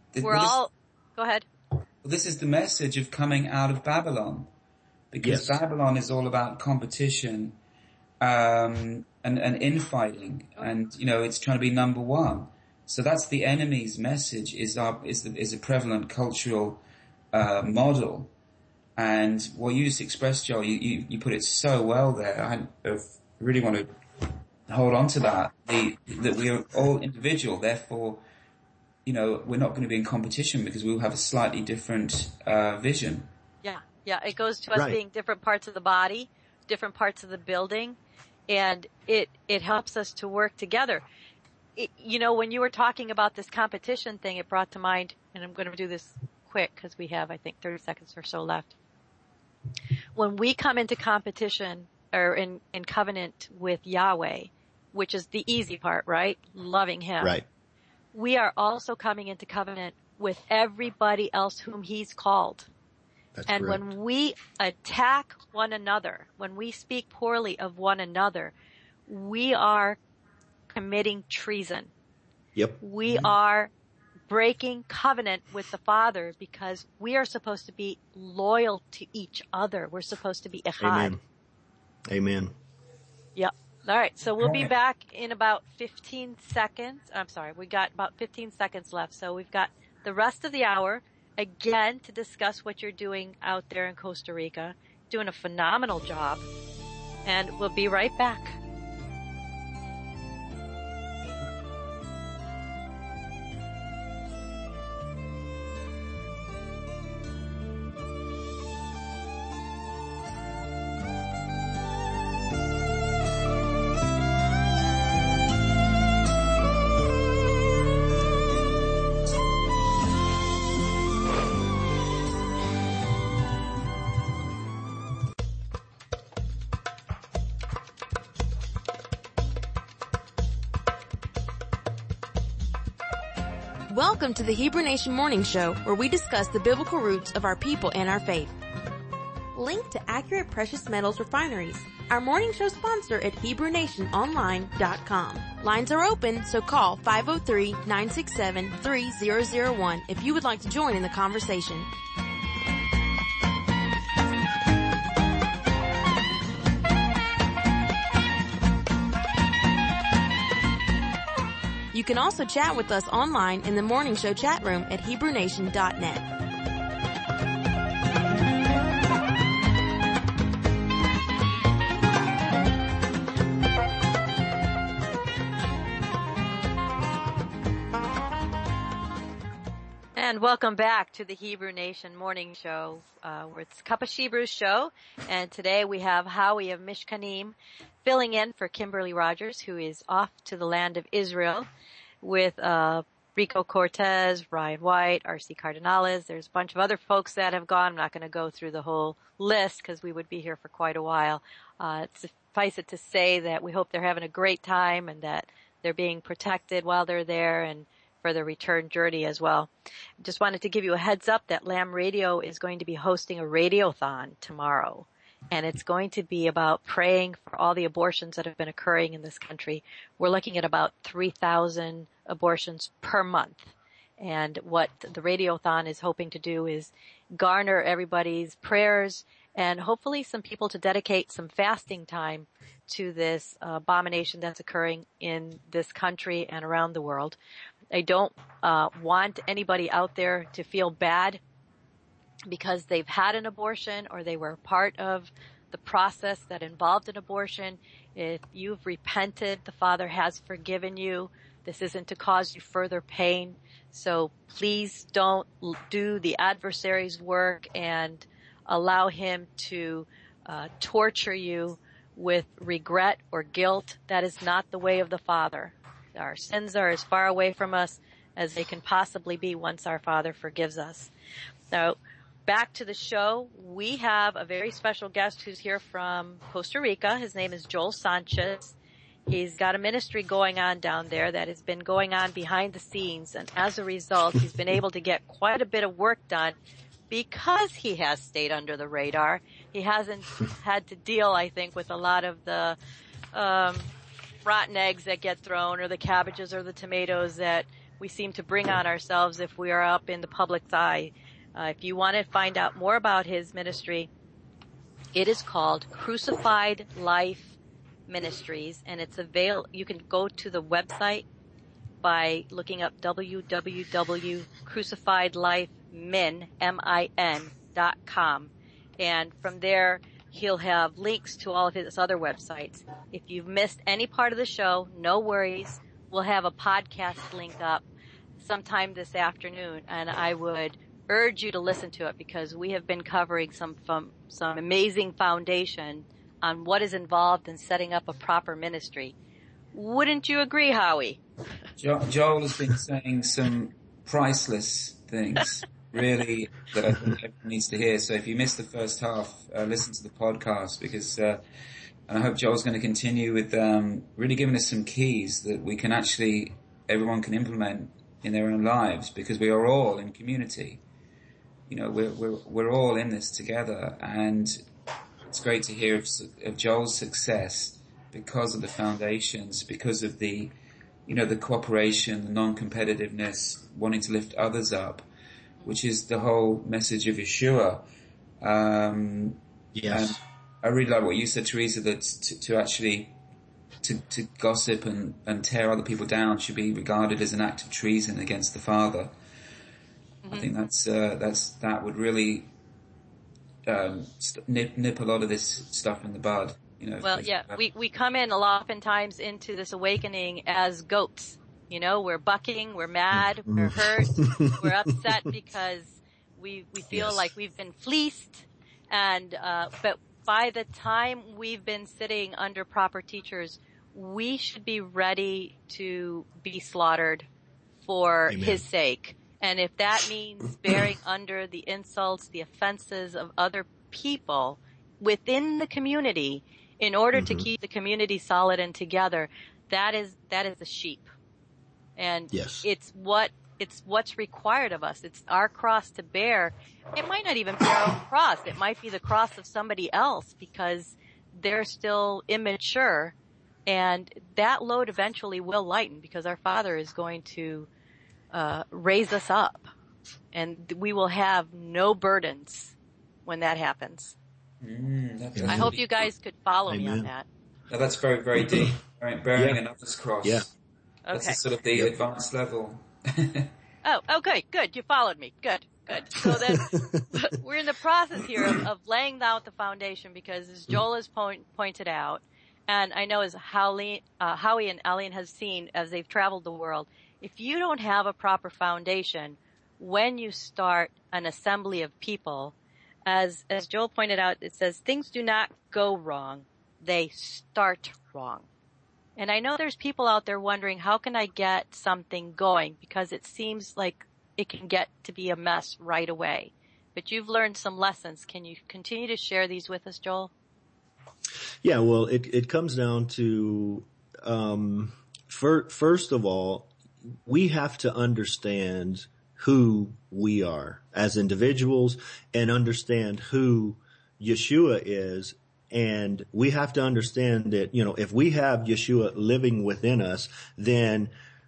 Go ahead. Well, this is the message of coming out of Babylon, because Babylon is all about competition, and infighting, and it's trying to be number one. So that's the enemy's message. is a prevalent cultural model. And what you just expressed, Joel, you put it so well there. I really want to hold on to that. That we are all individual, therefore, we're not going to be in competition, because we'll have a slightly different vision. Yeah. It goes to us being different parts of the body, different parts of the building, and it helps us to work together. When you were talking about this competition thing, it brought to mind, and I'm going to do this quick because we have, I think, 30 seconds or so left. When we come into competition or in covenant with Yahweh, which is the easy part, right? Loving Him. Right. We are also coming into covenant with everybody else whom He's called. That's and correct. when we attack one another, when we speak poorly of one another, we are committing treason. Yep. We are breaking covenant with the Father, because we are supposed to be loyal to each other. We're supposed to be echad. Amen. Yep. All right, so we'll be back in about 15 seconds. I'm sorry, we got about 15 seconds left. So we've got the rest of the hour, again, to discuss what you're doing out there in Costa Rica. Doing a phenomenal job. And we'll be right back. Welcome to the Hebrew Nation Morning Show, where we discuss the biblical roots of our people and our faith. Linked to Accurate Precious Metals Refineries, our morning show sponsor at HebrewNationOnline.com. Lines are open, so call 503-967-3001 if you would like to join in the conversation. You can also chat with us online in the morning show chat room at HebrewNation.net. And welcome back to the Hebrew Nation Morning Show. It's Cup of Shebrew's show, and today we have Howie of Mishkanim filling in for Kimberly Rogers, who is off to the land of Israel with Rico Cortez, Ryan White, R.C. Cardinales. There's a bunch of other folks that have gone. I'm not going to go through the whole list because we would be here for quite a while. Suffice it to say that we hope they're having a great time and that they're being protected while they're there and for the return journey as well. Just wanted to give you a heads up that Lamb Radio is going to be hosting a radiothon tomorrow. And it's going to be about praying for all the abortions that have been occurring in this country. We're looking at about 3,000 abortions per month. And what the radiothon is hoping to do is garner everybody's prayers and hopefully some people to dedicate some fasting time to this abomination that's occurring in this country and around the world. I don't want anybody out there to feel bad because they've had an abortion or they were part of the process that involved an abortion. If you've repented, the Father has forgiven you. This isn't to cause you further pain. So please don't do the adversary's work and allow him to torture you with regret or guilt. That is not the way of the Father. Our sins are as far away from us as they can possibly be once our Father forgives us. Now, back to the show. We have a very special guest who's here from Costa Rica. His name is Joel Sanchez. He's got a ministry going on down there that has been going on behind the scenes, and as a result, he's been able to get quite a bit of work done because he has stayed under the radar. He hasn't had to deal, I think, with a lot of the rotten eggs that get thrown or the cabbages or the tomatoes that we seem to bring on ourselves if we are up in the public's eye. If you want to find out more about his ministry, it is called Crucified Life Ministries, and it's you can go to the website by looking up www.crucifiedlifemin.com, and from there he'll have links to all of his other websites. If you've missed any part of the show, no worries. We'll have a podcast link up sometime this afternoon, and I would urge you to listen to it because we have been covering some amazing foundation on what is involved in setting up a proper ministry. Wouldn't you agree, Howie? Joel has been saying some priceless things, really, that I think everyone needs to hear. So if you missed the first half, listen to the podcast because, and I hope Joel's going to continue with really giving us some keys that we can everyone can implement in their own lives because we are all in community. You know, we're all in this together, and it's great to hear of Joel's success because of the foundations, because of the cooperation, the non-competitiveness, wanting to lift others up, which is the whole message of Yeshua. Yes. And I really like what you said, Teresa, that to gossip and tear other people down should be regarded as an act of treason against the Father. I think that would really nip a lot of this stuff in the bud. You know. Well, yeah, we come in oftentimes into this awakening as goats. You know, we're bucking, we're mad, we're hurt, we're upset because we feel like we've been fleeced, and but by the time we've been sitting under proper teachers, we should be ready to be slaughtered for His sake. And if that means bearing under the insults, the offenses of other people within the community in order to keep the community solid and together, that is the sheep. And it's what's required of us. It's our cross to bear. It might not even be our own cross. It might be the cross of somebody else because they're still immature, and that load eventually will lighten because our Father is going to raise us up, and we will have no burdens when that happens. I hope you guys could follow me on that. No, that's very, very deep. Bearing another's cross. Yeah. That's the sort of the advanced level. Okay, good. You followed me. Good. So then we're in the process here of laying out the foundation because as Joel has pointed out, and I know as Howie and Eileen has seen as they've traveled the world, if you don't have a proper foundation, when you start an assembly of people, as Joel pointed out, it says things do not go wrong. They start wrong. And I know there's people out there wondering, how can I get something going? Because it seems like it can get to be a mess right away. But you've learned some lessons. Can you continue to share these with us, Joel? Yeah, well, it comes down to, first of all, we have to understand who we are as individuals and understand who Yeshua is. And we have to understand that, if we have Yeshua living within us, then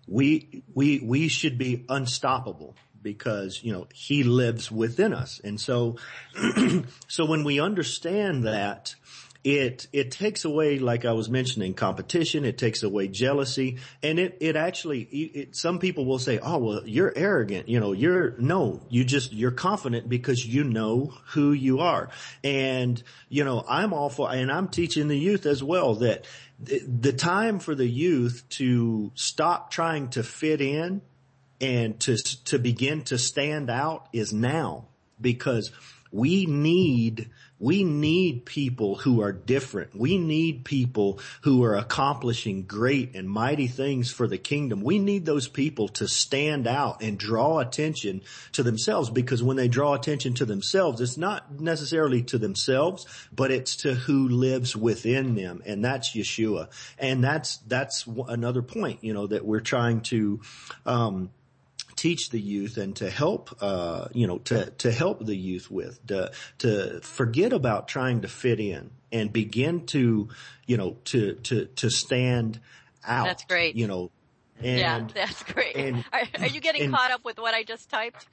we should be unstoppable because, he lives within us. And so, so when we understand that, it takes away, like I was mentioning, competition. It takes away jealousy. And it actually, some people will say, oh, well, you're arrogant. You're confident because you know who you are. And, I'm all for, and I'm teaching the youth as well that the time for the youth to stop trying to fit in and to begin to stand out is now, because we need people who are different. We need people who are accomplishing great and mighty things for the kingdom. We need those people to stand out and draw attention to themselves, because when they draw attention to themselves, it's not necessarily to themselves, but it's to who lives within them. And that's Yeshua. And that's another point, that we're trying to, teach the youth and to help, to help the youth with, to forget about trying to fit in and begin to, to stand out. That's great. And, that's great. And, are you getting caught up with what I just typed?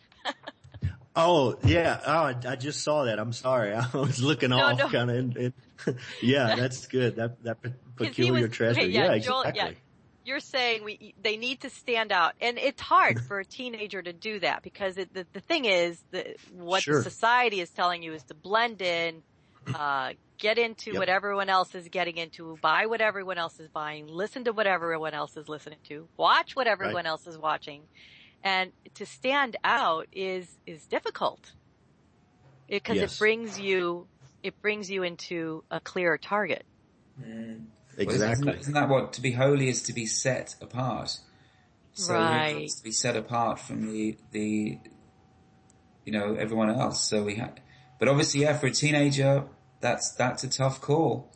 Oh, yeah. Oh, I just saw that. I'm sorry. I was looking off kind of. Yeah, that's good. That peculiar treasure. Yeah, Joel, exactly. Yeah. You're saying they need to stand out, and it's hard for a teenager to do that because the thing is that what the society is telling you is to blend in, get into what everyone else is getting into, buy what everyone else is buying, listen to what everyone else is listening to, watch what everyone else is watching, and to stand out is difficult because it brings you into a clearer target. Exactly. Well, isn't that what to be holy is? To be set apart. So right. To be set apart from the everyone else. So but obviously, for a teenager, that's a tough call.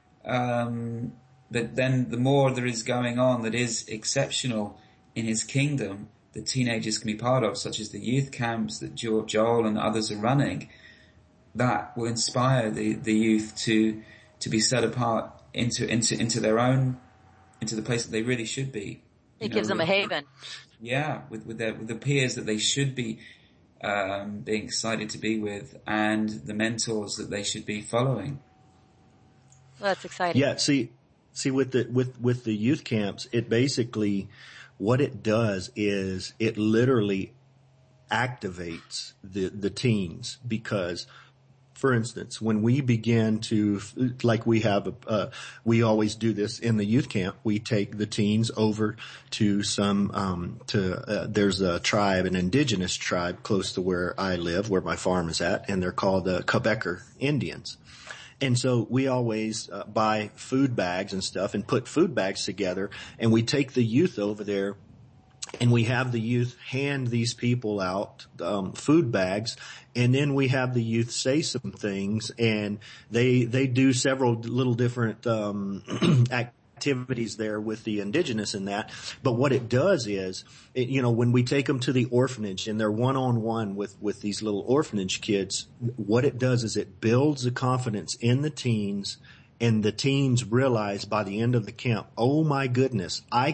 But then the more there is going on that is exceptional in his kingdom that teenagers can be part of, such as the youth camps that Joel and others are running, that will inspire the youth to be set apart into their own, into the place that they really should be. It gives them a haven. Yeah, with the peers that they should be being excited to be with, and the mentors that they should be following. Well, that's exciting. Yeah, see with the youth camps, it basically what it does is it literally activates the teens, because for instance, when we begin to, like we we always do this in the youth camp, we take the teens over to there's a tribe, an indigenous tribe close to where I live, where my farm is at, and they're called the Quebecer Indians. And so we always buy food bags and stuff and put food bags together, and we take the youth over there and we have the youth hand these people out food bags, and then we have the youth say some things, and they do several little different activities there with the indigenous in that. But what it does is, when we take them to the orphanage and they're one-on-one with these little orphanage kids, what it does is it builds the confidence in the teens and the teens realize by the end of the camp, oh my goodness, I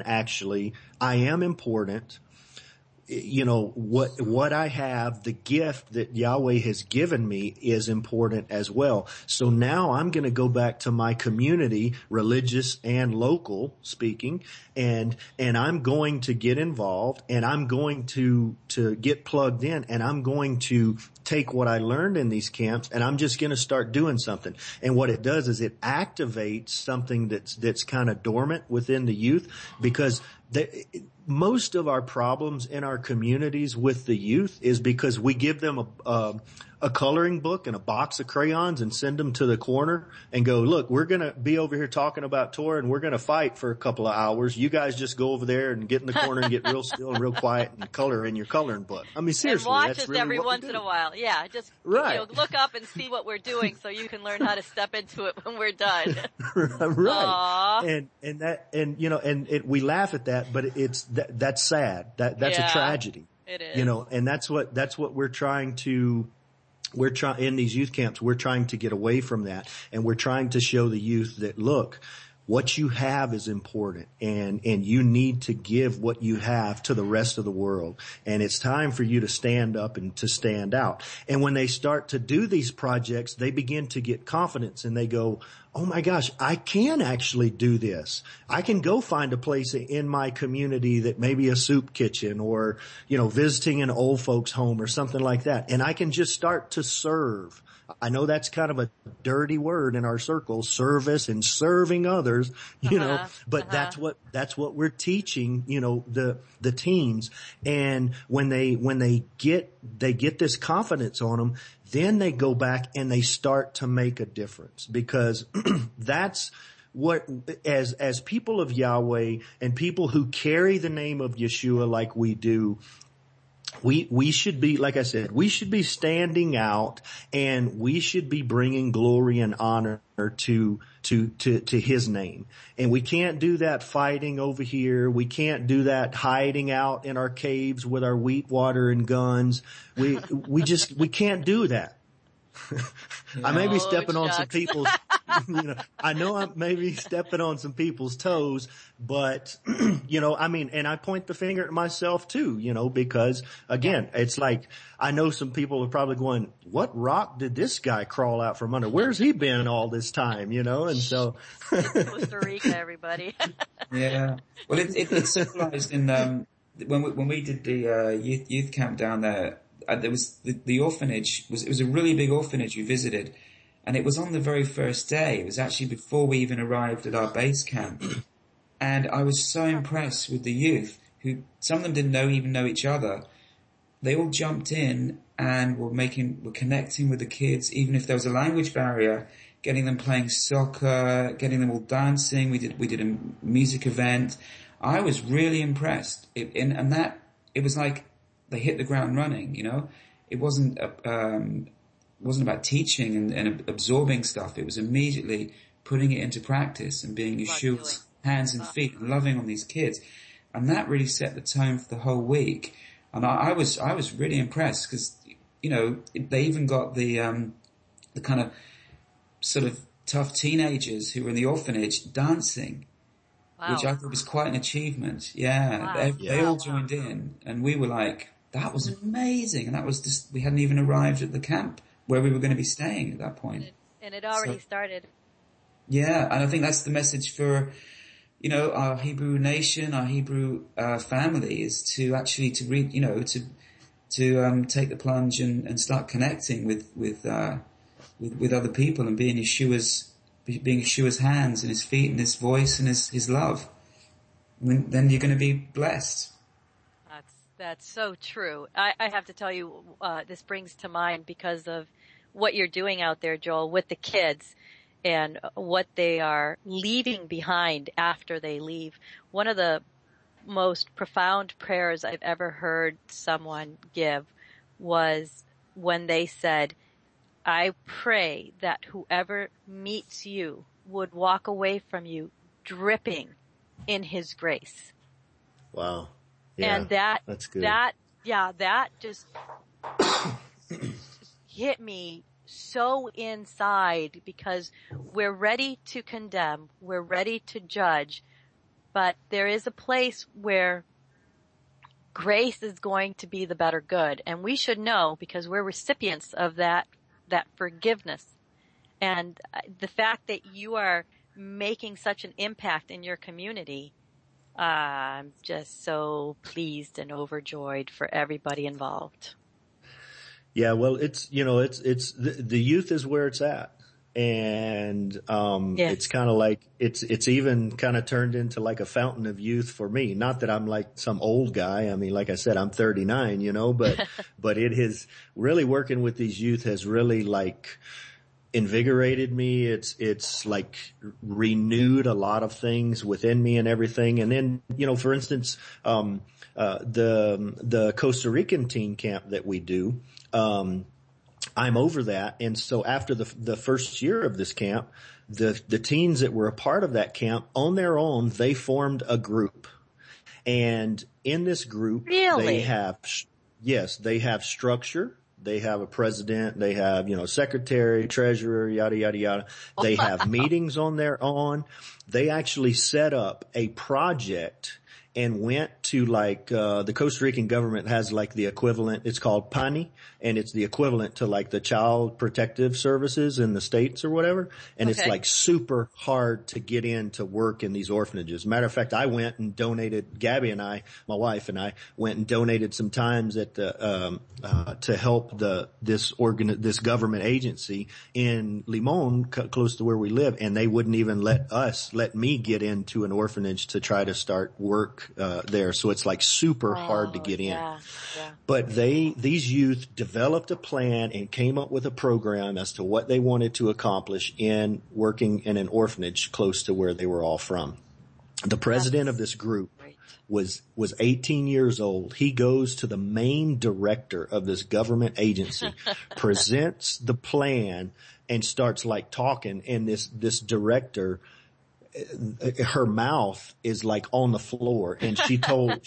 am important. You know, what I have, the gift that Yahweh has given me is important as well. So now I'm going to go back to my community, religious and local speaking, and I'm going to get involved, and I'm going to get plugged in, and I'm going to take what I learned in these camps, and I'm just going to start doing something. And what it does is it activates something that's kind of dormant within the youth, because most of our problems in our communities with the youth is because we give them a coloring book and a box of crayons and send them to the corner and go, look, we're going to be over here talking about Torah, and we're going to fight for a couple of hours. You guys just go over there and get in the corner and get real still and real quiet and color in your coloring book. I mean, seriously. And watch that's us really every once in a while. Yeah. Just look up and see what we're doing so you can learn how to step into it when we're done. Right. And we laugh at that, but that's sad. That's a tragedy. It is. You know, and that's what we're trying to, in these youth camps, we're trying to get away from that. And we're trying to show the youth that, look, what you have is important, and you need to give what you have to the rest of the world. And it's time for you to stand up and to stand out. And when they start to do these projects, they begin to get confidence, and they go, oh my gosh, I can actually do this. I can go find a place in my community that may be a soup kitchen, or, you know, visiting an old folks home or something like that. And I can just start to serve. I know that's kind of a dirty word in our circles, service and serving others, you know, but that's what we're teaching, you know, the teens. And when they get this confidence on them, then they go back and they start to make a difference, because that's what, as people of Yahweh and people who carry the name of Yeshua like we do, we should be, like I said, we should be standing out, and we should be bringing glory and honor to his name. And we can't do that fighting over here. We can't do that hiding out in our caves with our wheat water and guns. We can't do that. I may be stepping on some people's, you know, I know I may be stepping on some people's toes, but, you know, I mean, and I point the finger at myself too, you know, because again, it's like, I know some people are probably going, what rock did this guy crawl out from under? Where's he been all this time, you know? And so. It's Costa Rica, everybody. Yeah. Well, it's symbolized in, when we did the, youth camp down there, there was the orphanage it was a really big orphanage we visited, and it was on the very first day. It was actually before we even arrived at our base camp. And I was so impressed with the youth, who some of them didn't even know each other. They all jumped in and were connecting with the kids, even if there was a language barrier, getting them playing soccer, getting them all dancing. We did a music event. I was really impressed. It was like they hit the ground running, you know. It wasn't about teaching and absorbing stuff. It was immediately putting it into practice and being Yeshua's hands and feet and loving on these kids. And that really set the tone for the whole week. And I was really impressed, because, you know, they even got the kind of sort of tough teenagers who were in the orphanage dancing. Wow. Which I thought was quite an achievement. Yeah. Wow. They all joined in, and we were like, that was amazing. And that was just, we hadn't even arrived at the camp where we were going to be staying at that point. And it already started. Yeah. And I think that's the message for, you know, our Hebrew nation, our Hebrew, family, is to actually to take the plunge and start connecting with other people and being Yeshua's hands and his feet and his voice and his love. Then you're going to be blessed. That's so true. I have to tell you, this brings to mind because of what you're doing out there, Joel, with the kids and what they are leaving behind after they leave. One of the most profound prayers I've ever heard someone give was when they said, I pray that whoever meets you would walk away from you dripping in his grace. Wow. Yeah, and that's good. That just hit me so inside because we're ready to condemn, we're ready to judge, but there is a place where grace is going to be the better good. And we should know because we're recipients of that forgiveness. And the fact that you are making such an impact in your community, I'm just so pleased and overjoyed for everybody involved. Yeah, well, it's the youth is where it's at. And, yes. It's kind of like, it's even kind of turned into like a fountain of youth for me. Not that I'm like some old guy. I mean, like I said, I'm 39, but it has really working with these youth has really like invigorated me. It's like renewed a lot of things within me and everything. And then, for instance, the Costa Rican teen camp that we do, I'm over that. And so after the first year of this camp, the teens that were a part of that camp on their own, they formed a group. And in this group, really? they have structure. They have a president. They have, secretary, treasurer, yada, yada, yada. They have meetings on their own. They actually set up a project and went to the Costa Rican government has like the equivalent, it's called PANI, and it's the equivalent to like the Child Protective Services in the States or whatever. And It's like super hard to get in to work in these orphanages. Matter of fact, I went and donated, Gabby and I, my wife and I went and donated some times at the, to help this government agency in Limon, close to where we live. And they wouldn't even let me get into an orphanage to try to start work there. So it's like super hard to get in. Yeah. But these youth developed a plan and came up with a program as to what they wanted to accomplish in working in an orphanage close to where they were all from. The president of this group was 18 years old. He goes to the main director of this government agency, presents the plan and starts like talking, and this director, her mouth is like on the floor, and she told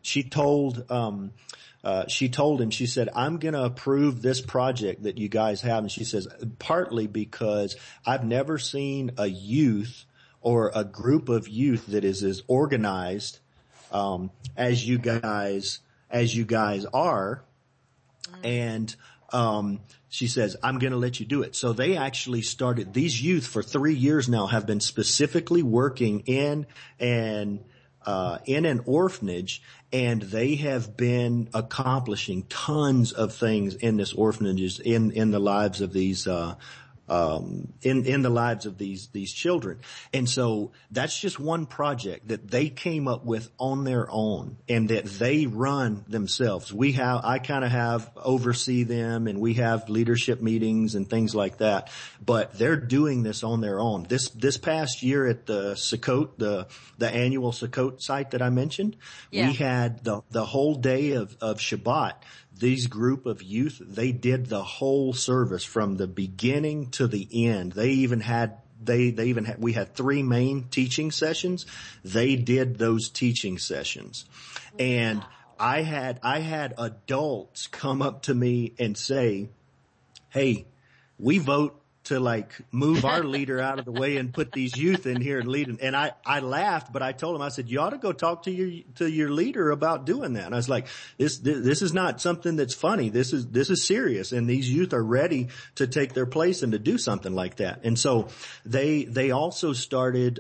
him, she said, I'm going to approve this project that you guys have. And she says, partly because I've never seen a youth or a group of youth that is as organized, as you guys are. And, she says, I'm going to let you do it. So they actually started, these youth for 3 years now have been specifically working in an orphanage, and they have been accomplishing tons of things in this orphanages, in the lives of these, in the lives of these children. And so that's just one project that they came up with on their own and that they run themselves. I kind of oversee them, and we have leadership meetings and things like that, but they're doing this on their own. This past year at the Sukkot, the annual Sukkot site that I mentioned, we had the whole day of Shabbat. These group of youth, they did the whole service from the beginning to the end. We had 3 main teaching sessions. They did those teaching sessions. And I had adults come up to me and say, hey, we vote to like move our leader out of the way and put these youth in here and lead them. And I laughed, but I told him, I said, you ought to go talk to your leader about doing that. And I was like, this is not something that's funny. This is serious. And these youth are ready to take their place and to do something like that. And so they also started,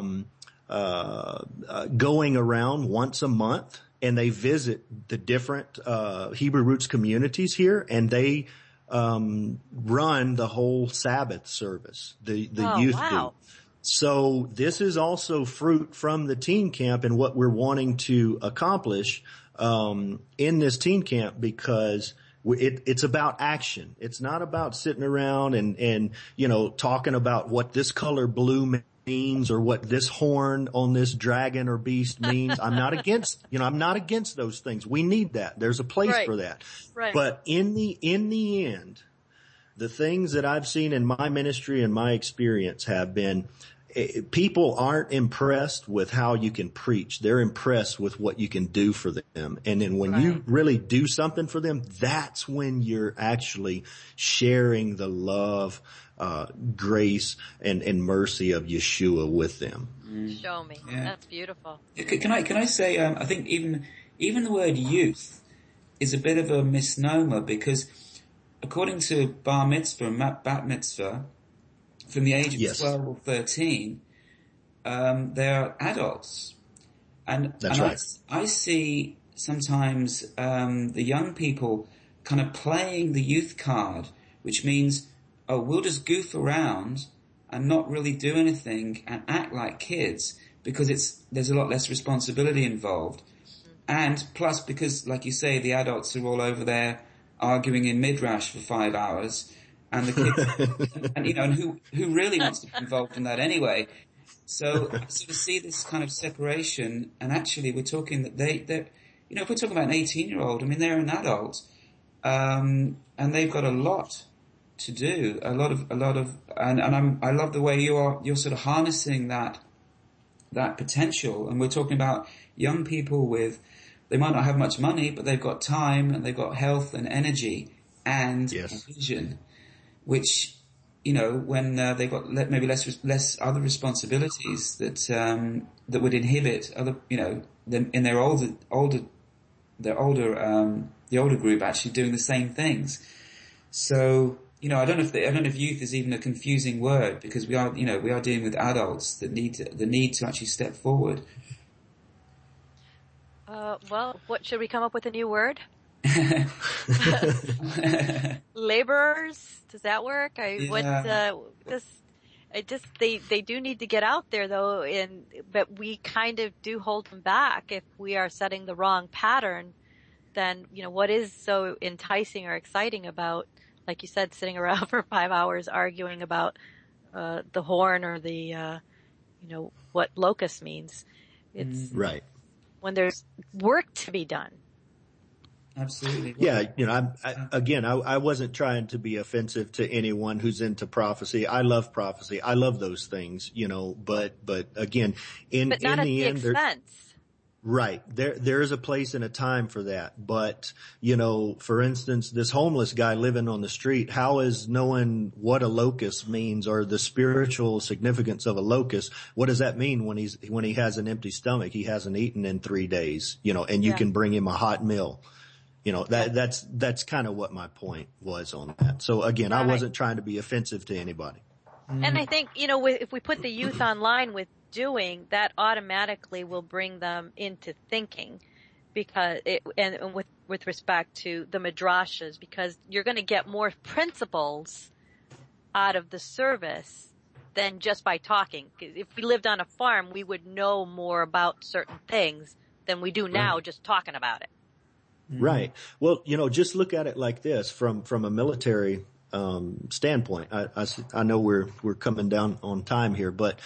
going around once a month, and they visit the different, Hebrew Roots communities here, and they, run the whole Sabbath service. The youth do. So this is also fruit from the teen camp and what we're wanting to accomplish, in this teen camp, because it's about action. It's not about sitting around and talking about what this color blue means or what this horn on this dragon or beast means. I'm not against those things. We need that. There's a place for that. Right. But in the end, the things that I've seen in my ministry and my experience have been, people aren't impressed with how you can preach. They're impressed with what you can do for them. And then when you really do something for them, that's when you're actually sharing the love, grace and mercy of Yeshua with them. Show me. Yeah. That's beautiful. Can I say, I think even the word youth is a bit of a misnomer, because according to bar mitzvah and bat mitzvah, from the age of 12 or 13, they're adults. And right. I see sometimes the young people kind of playing the youth card, which means, oh, we'll just goof around and not really do anything and act like kids, because there's a lot less responsibility involved. And plus, because, like you say, the adults are all over there arguing in midrash for 5 hours, and the kids, and who really wants to be involved in that anyway? So to see this kind of separation, and actually we're talking that they're, if we're talking about an 18-year-old, I mean, they're an adult, and they've got a lot to do, a lot of, I love the way you're sort of harnessing that potential. And we're talking about young people they might not have much money, but they've got time and they've got health and energy and vision, which, when they've got maybe less other responsibilities that would inhibit other, them in their the older group actually doing the same things. So, I don't know if youth is even a confusing word, because we are dealing with adults that need to actually step forward. Well, what should we come up with a new word? Laborers? Does that work? They do need to get out there though, but we kind of do hold them back if we are setting the wrong pattern. Then, what is so enticing or exciting about, like you said, sitting around for 5 hours arguing about the horn or the what locust means? It's right. When there's work to be done. Absolutely. Yeah, I wasn't trying to be offensive to anyone who's into prophecy. I love prophecy. I love those things, but again, but not at the expense. Right. There is a place and a time for that. But, for instance, this homeless guy living on the street, how is knowing what a locust means or the spiritual significance of a locust? What does that mean when he has an empty stomach? He hasn't eaten in 3 days, and you can bring him a hot meal. That's kind of what my point was on that. So again, I wasn't trying to be offensive to anybody. And I think, if we put the youth online with doing, that automatically will bring them into thinking, because with respect to the midrashas, because you're going to get more principles out of the service than just by talking. If we lived on a farm, we would know more about certain things than we do now just talking about it. Right. Well, just look at it like this from a military standpoint. I know we're coming down on time here, but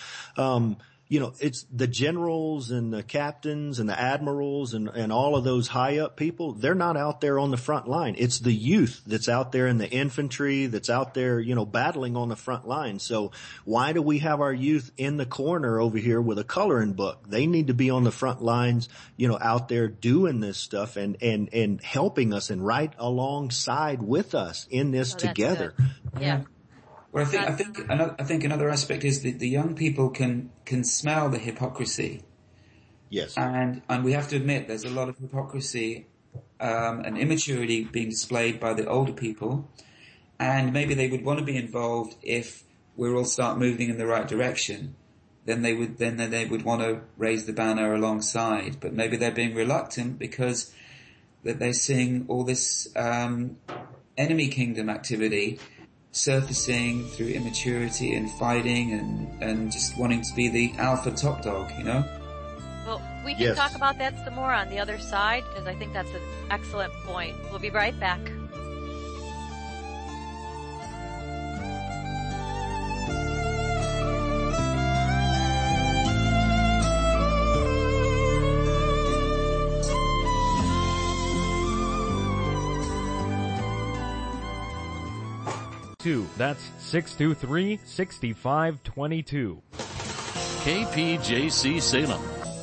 it's the generals and the captains and the admirals and all of those high up people. They're not out there on the front line. It's the youth that's out there in the infantry, that's out there, battling on the front line. So why do we have our youth in the corner over here with a coloring book? They need to be on the front lines, out there doing this stuff and helping us and right alongside with us in this together. Yeah. Well, I think another aspect is that the young people can smell the hypocrisy. Yes. And we have to admit there's a lot of hypocrisy and immaturity being displayed by the older people, and maybe they would want to be involved if we all start moving in the right direction. Then they would want to raise the banner alongside, but maybe they're being reluctant because that they're seeing all this enemy kingdom activity surfacing through immaturity and fighting and just wanting to be the alpha top dog, Well, we can talk about that some more on the other side, because I think that's an excellent point. We'll be right back. That's 623-6522. KPJC Salem.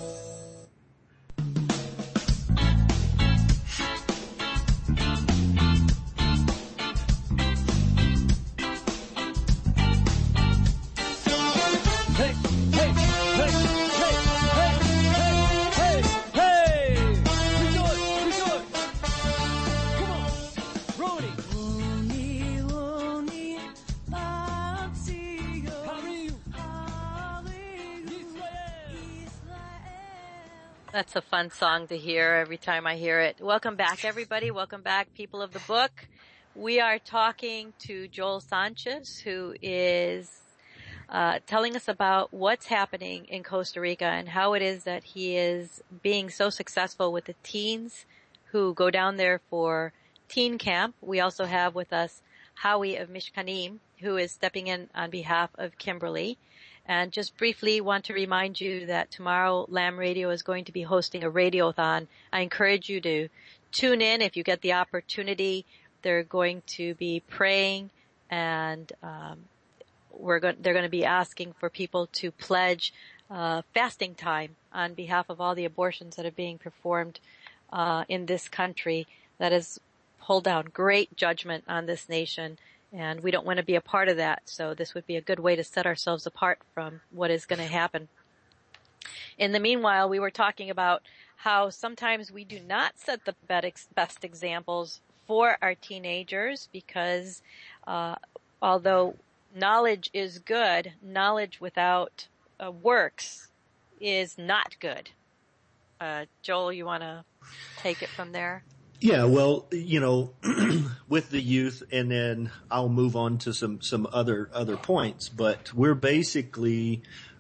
That's a fun song to hear every time I hear it. Welcome back, everybody. Welcome back, people of the book. We are talking to Joel Sanchez, who is telling us about what's happening in Costa Rica and how it is that he is being so successful with the teens who go down there for teen camp. We also have with us Howie of Mishkanim, who is stepping in on behalf of Kimberly. And just briefly want to remind you that tomorrow Lamb Radio is going to be hosting a radiothon. I encourage you to tune in if you get the opportunity. They're going to be praying and they're going to be asking for people to pledge fasting time on behalf of all the abortions that are being performed in this country that has pulled down great judgment on this nation. And we don't want to be a part of that, so this would be a good way to set ourselves apart from what is going to happen. In the meanwhile, we were talking about how sometimes we do not set the best examples for our teenagers because although knowledge is good, knowledge without works is not good. Joel, you want to take it from there? Yeah, well, with the youth, and then I'll move on to some other points, but we're basically,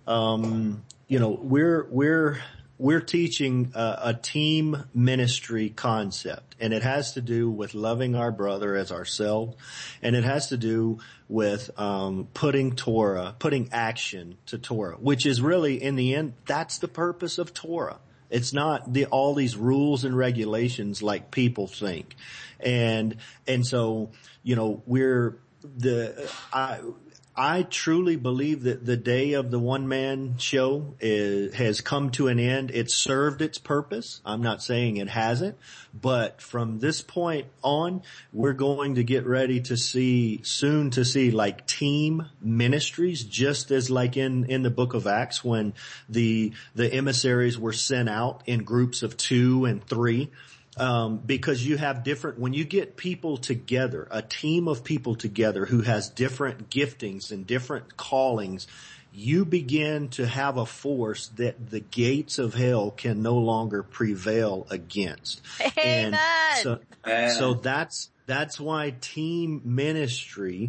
we're teaching a team ministry concept, and it has to do with loving our brother as ourselves, and it has to do with putting action to Torah, which is really, in the end, that's the purpose of Torah. It's not all these rules and regulations like people think. And so, I truly believe that the day of the one-man show has come to an end. It's served its purpose. I'm not saying it hasn't, but from this point on, we're going to get ready to see like team ministries, just as like in the book of Acts when the emissaries were sent out in groups of 2 and 3. Because you have when you get people together, a team of people together who has different giftings and different callings, you begin to have a force that the gates of hell can no longer prevail against. Amen. And so that's why team ministry,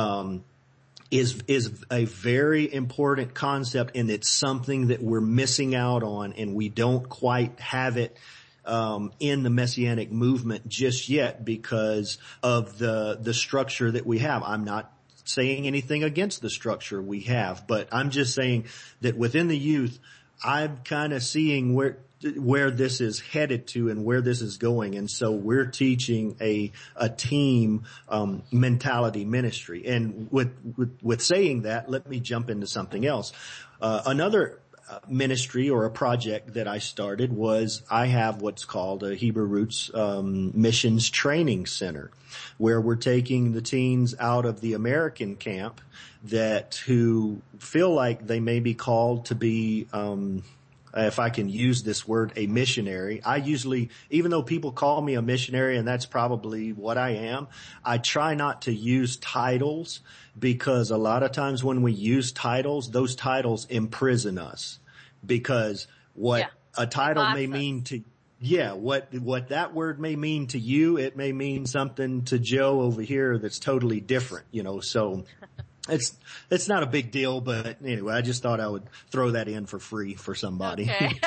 is a very important concept, and it's something that we're missing out on, and we don't quite have it in the Messianic movement just yet because of the structure that we have. I'm not saying anything against the structure we have, but I'm just saying that within the youth, I'm kind of seeing where this is headed to and where this is going. And so we're teaching a team mentality ministry. And with saying that, let me jump into something else. Another ministry or a project that I started was I have what's called a Hebrew Roots Missions Training Center, where we're taking the teens out of the American camp who feel like they may be called to be if I can use this word, a missionary. I usually, even though people call me a missionary, and that's probably what I am, I try not to use titles, because a lot of times when we use titles, those titles imprison us, because a title may mean to, what that word may mean to you, it may mean something to Joe over here that's totally different, so it's not a big deal, but anyway, I just thought I would throw that in for free for somebody. Okay.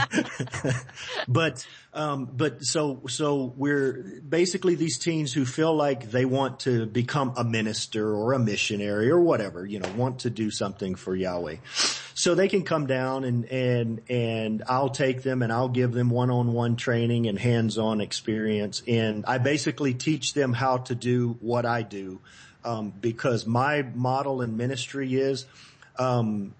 But so we're basically these teens who feel like they want to become a minister or a missionary or whatever, want to do something for Yahweh. So they can come down and I'll take them and I'll give them one-on-one training and hands-on experience. And I basically teach them how to do what I do. Because my model in ministry is,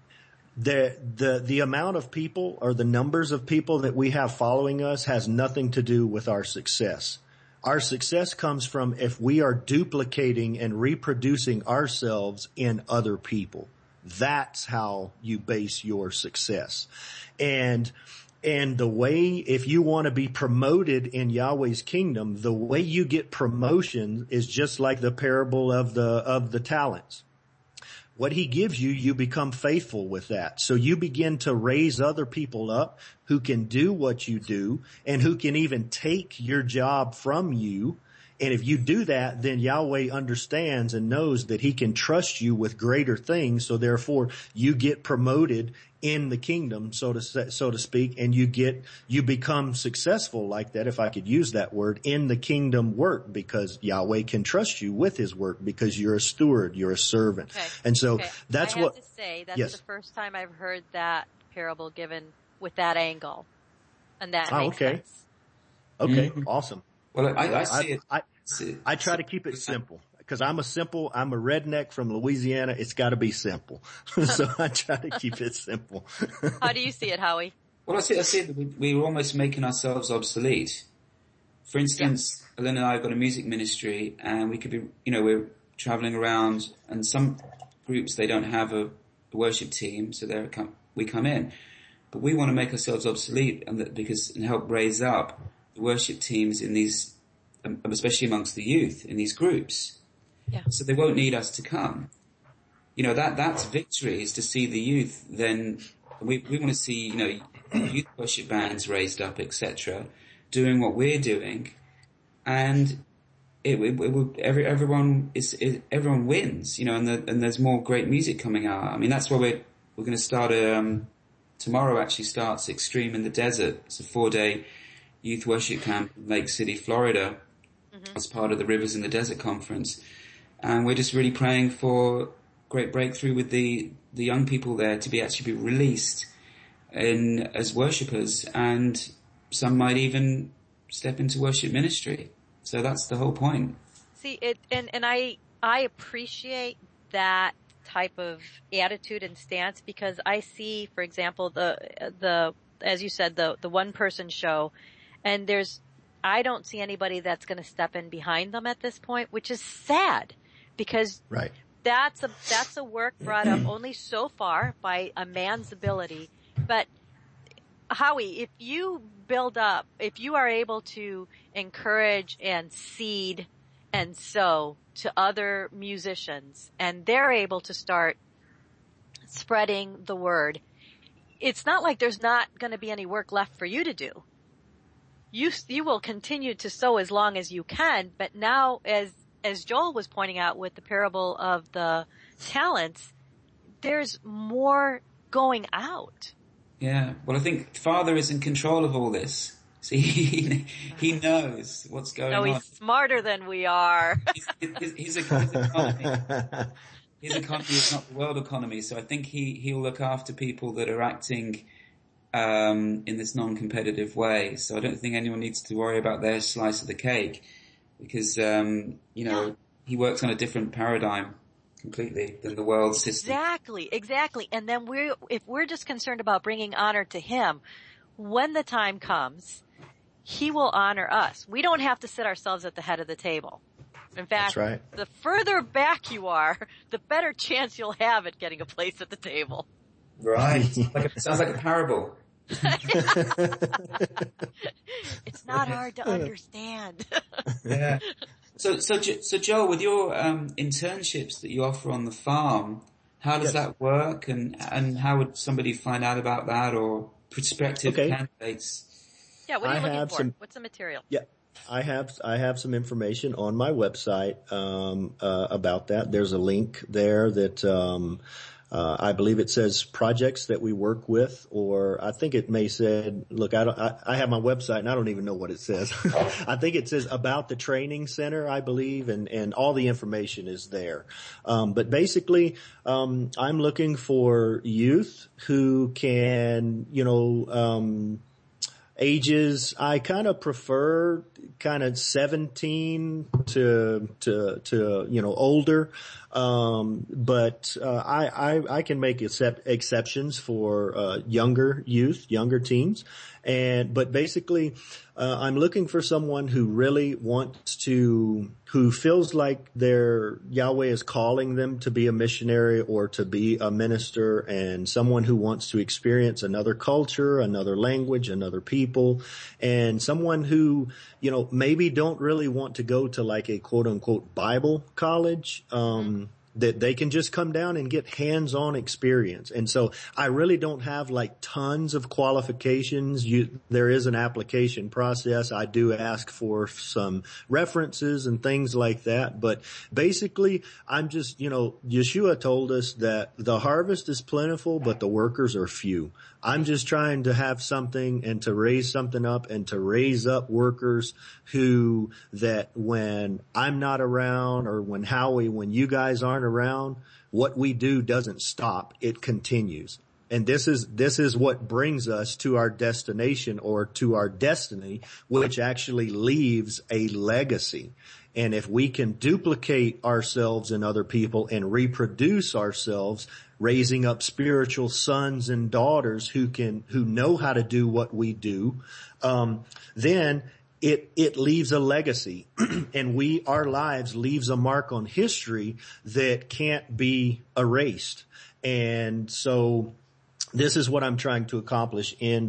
The amount of people or the numbers of people that we have following us has nothing to do with our success. Our success comes from if we are duplicating and reproducing ourselves in other people. That's how you base your success. And the way, if you want to be promoted in Yahweh's kingdom, the way you get promotion is just like the parable of the talents. What he gives you, you become faithful with that. So you begin to raise other people up who can do what you do and who can even take your job from you. And if you do that, then Yahweh understands and knows that he can trust you with greater things. So therefore you get promoted in the kingdom, so to speak, and you become successful like that, if I could use that word, in the kingdom work, because Yahweh can trust you with his work because you're a steward, you're a servant. Okay. And so that's what I have to say, that's the first time I've heard that parable given with that angle. And that makes sense. Okay, awesome. Well, I see it. I try to keep it simple. Because I'm a redneck from Louisiana. It's got to be simple. So I try to keep it simple. How do you see it, Howie? Well, I see that we're almost making ourselves obsolete. For instance, Ellen and I have got a music ministry, and we could be, we're traveling around, and some groups, they don't have a worship team, so we come in. But we want to make ourselves obsolete and help raise up the worship teams in these, especially amongst the youth, in these groups. Yeah. So they won't need us to come. That's victory, is to see the youth. Then we want to see, youth worship bands raised up, etc., doing what we're doing, and everyone wins, and there's more great music coming out. I mean, that's why we're going to start tomorrow. Actually, starts Extreme in the Desert. It's a 4-day youth worship camp in Lake City, Florida, as part of the Rivers in the Desert conference. And we're just really praying for great breakthrough with the young people there to be released as worshippers, and some might even step into worship ministry. So that's the whole point. See, and I appreciate that type of attitude and stance, because I see, for example, the as you said, the one person show, and I don't see anybody that's going to step in behind them at this point, which is sad. Because that's a work brought up only so far by a man's ability. But Howie, if you are able to encourage and seed and sow to other musicians, and they're able to start spreading the word, it's not like there's not going to be any work left for you to do. You will continue to sow as long as you can, but now as Joel was pointing out with the parable of the talents, there's more going out. Yeah. Well, I think Father is in control of all this. See, he knows what's going on. No, he's smarter than we are. His economy. His economy is not the world economy. So I think he'll look after people that are acting in this non-competitive way. So I don't think anyone needs to worry about their slice of the cake. Because, he works on a different paradigm completely than the world system. Exactly. And then if we're just concerned about bringing honor to him, when the time comes, he will honor us. We don't have to sit ourselves at the head of the table. In fact, the further back you are, the better chance you'll have at getting a place at the table. Right. Sounds like a parable. It's not hard to understand. Yeah. So Joel, with your internships that you offer on the farm, how does that work, and how would somebody find out about that, or prospective candidates? Yeah, what are you looking for? What's the material? Yeah. I have some information on my website about that. There's a link there that I believe it says projects that we work with, or I think it may say, look, I have my website and I don't even know what it says. I think it says about the training center, I believe, and all the information is there. But basically, I'm looking for youth who can, ages, I kind of prefer kind of 17 to older. But I can make exceptions for, younger youth, younger teens. But basically, I'm looking for someone who really who feels like Yahweh is calling them to be a missionary or to be a minister, and someone who wants to experience another culture, another language, another people, and someone who, maybe don't really want to go to like a quote unquote Bible college, that they can just come down and get hands-on experience. And so I really don't have like tons of qualifications. There is an application process. I do ask for some references and things like that. But basically, I'm just, Yeshua told us that the harvest is plentiful, but the workers are few. I'm just trying to have something and to raise something up and to raise up workers that when I'm not around or when you guys aren't around, what we do doesn't stop. It continues. And this is what brings us to our destination or to our destiny, which actually leaves a legacy. And if we can duplicate ourselves in other people and reproduce ourselves, raising up spiritual sons and daughters who know how to do what we do, then it leaves a legacy and our lives leaves a mark on history that can't be erased. And so this is what I'm trying to accomplish in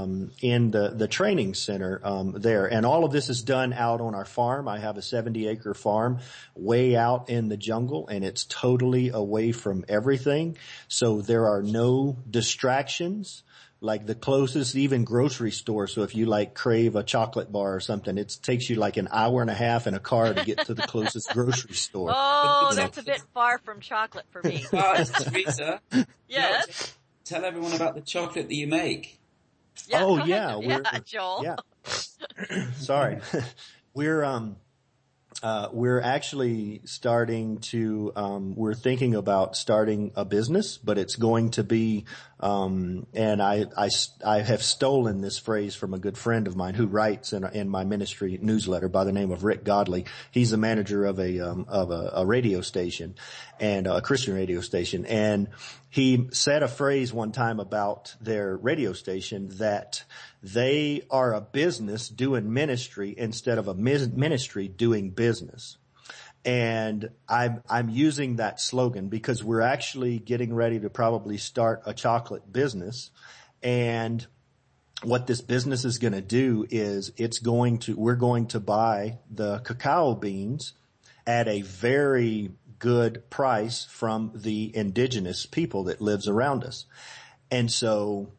the training center, there. And all of this is done out on our farm. I have a 70-acre farm way out in the jungle, and it's totally away from everything. So there are no distractions. Like the closest even grocery store. So if you like crave a chocolate bar or something, it takes you like an hour and a half in a car to get to the closest grocery store. Oh, that's a bit far from chocolate for me. Teresa. Yes. Tell everyone about the chocolate that you make. Yeah, oh yeah. Joel. Yeah. Sorry. We're actually starting to, we're thinking about starting a business, but it's going to be, and I have stolen this phrase from a good friend of mine who writes in my ministry newsletter by the name of Rick Godley. He's the manager of a radio station and a Christian radio station. And he said a phrase one time about their radio station that they are a business doing ministry instead of a ministry doing business. And I'm using that slogan because we're actually getting ready to probably start a chocolate business. And what this business is going to do is we're going to buy the cacao beans at a very good price from the indigenous people that lives around us. And so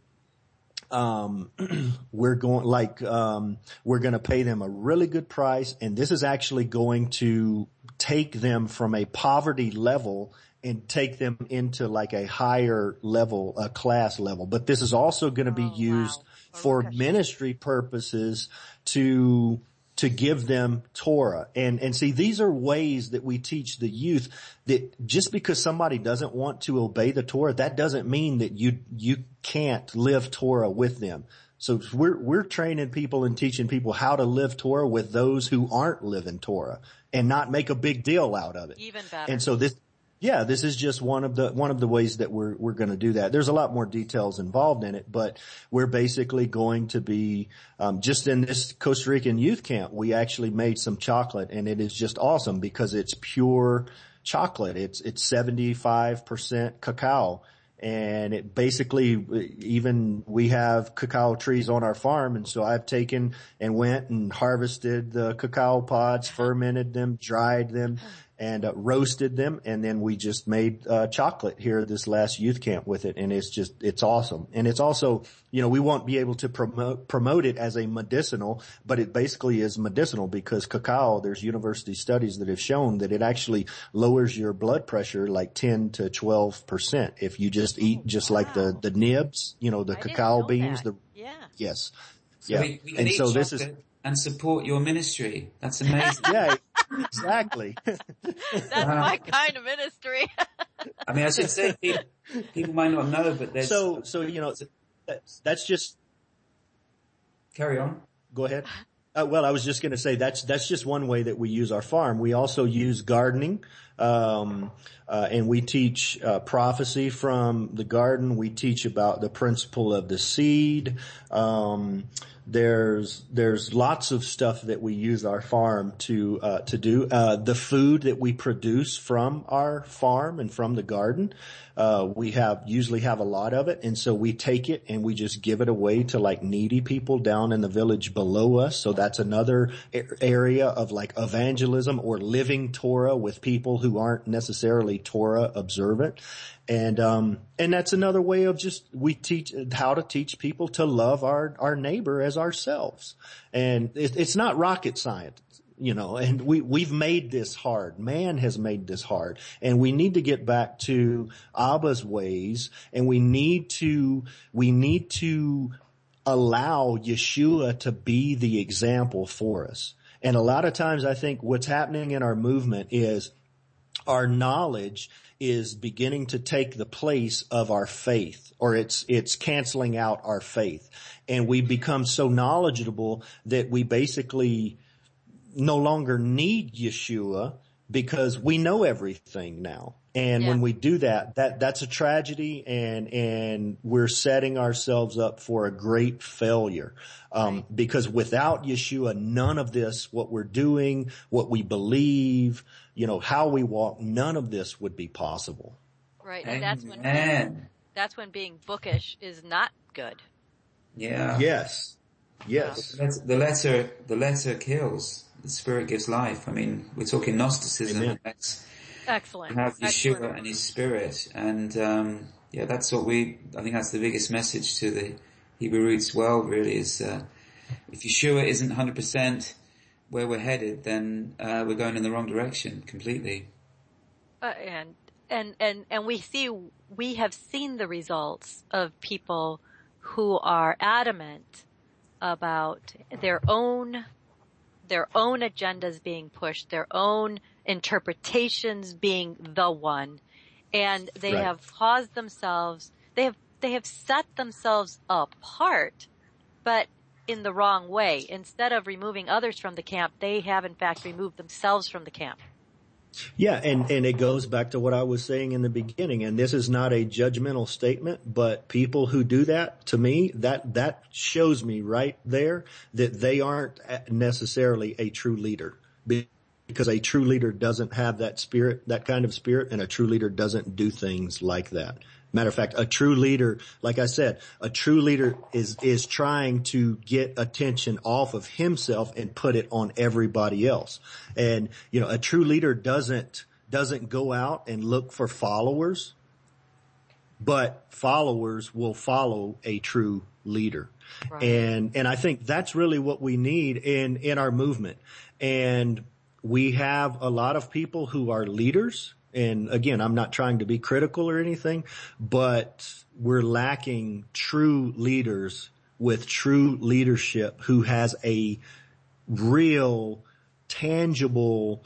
we're going to pay them a really good price, and this is actually going to take them from a poverty level and take them into like a higher level, a class level. But this is also going to be used for ministry purposes to give them Torah. And see, these are ways that we teach the youth that just because somebody doesn't want to obey the Torah, that doesn't mean that you can't live Torah with them. So we're training people and teaching people how to live Torah with those who aren't living Torah and not make a big deal out of it. Even better. And so this is just one of the ways that we're going to do that. There's a lot more details involved in it, but we're basically going to be, just in this Costa Rican youth camp, we actually made some chocolate, and it is just awesome because it's pure chocolate. It's 75% cacao. And it basically, even we have cacao trees on our farm, and so I've taken and went and harvested the cacao pods, fermented them, dried them, and roasted them, and then we just made chocolate here this last youth camp with it, and it's awesome. And it's also, we won't be able to promote it as a medicinal, but it basically is medicinal because cacao, there's university studies that have shown that it actually lowers your blood pressure like 10 to 12% if you just eat just like the nibs, the cacao beans. Yes. So yeah. We can eat chocolate and support your ministry. That's amazing. Yeah. Exactly. That's my kind of ministry. I mean, I should say people might not know, but there's... So, that's just... Carry on. Go ahead. Well, I was just going to say that's just one way that we use our farm. We also use gardening, and we teach prophecy from the garden. We teach about the principle of the seed. There's lots of stuff that we use our farm to do. The food that we produce from our farm and from the garden, we usually have a lot of it. And so we take it and we just give it away to like needy people down in the village below us. So that's another area of like evangelism or living Torah with people who aren't necessarily Torah observant. And that's another way of we teach how to teach people to love our neighbor as ourselves. And it's not rocket science, and we've made this hard. Man has made this hard. And we need to get back to Abba's ways, and we need to allow Yeshua to be the example for us. And a lot of times I think what's happening in our movement is our knowledge is beginning to take the place of our faith, or it's canceling out our faith. And we become so knowledgeable that we basically no longer need Yeshua because we know everything now. And when we do that's a tragedy, and we're setting ourselves up for a great failure. Because without Yeshua, none of this, what we're doing, what we believe, how we walk, none of this would be possible. Right. And that's when being bookish is not good. Yeah. Yes. The letter kills. The spirit gives life. I mean, we're talking Gnosticism. Amen. Excellent. We have Yeshua and his spirit. And, that's what I think that's the biggest message to the Hebrew Roots world really is, if Yeshua isn't 100% where we're headed, then, we're going in the wrong direction completely. And we have seen the results of people who are adamant about their own agendas being pushed, their own interpretations being the one, and they have caused themselves, they have set themselves apart, but in the wrong way. Instead of removing others from the camp, they have in fact removed themselves from the camp. Yeah, and it goes back to what I was saying in the beginning, and this is not a judgmental statement, but people who do that, to me, that shows me right there that they aren't necessarily a true leader. Because a true leader doesn't have that spirit, that kind of spirit, and a true leader doesn't do things like that. Matter of fact, a true leader, like I said, a true leader is trying to get attention off of himself and put it on everybody else. And, a true leader doesn't go out and look for followers, but followers will follow a true leader. Right. And I think that's really what we need in our movement. And we have a lot of people who are leaders. And again, I'm not trying to be critical or anything, but we're lacking true leaders with true leadership who has a real, tangible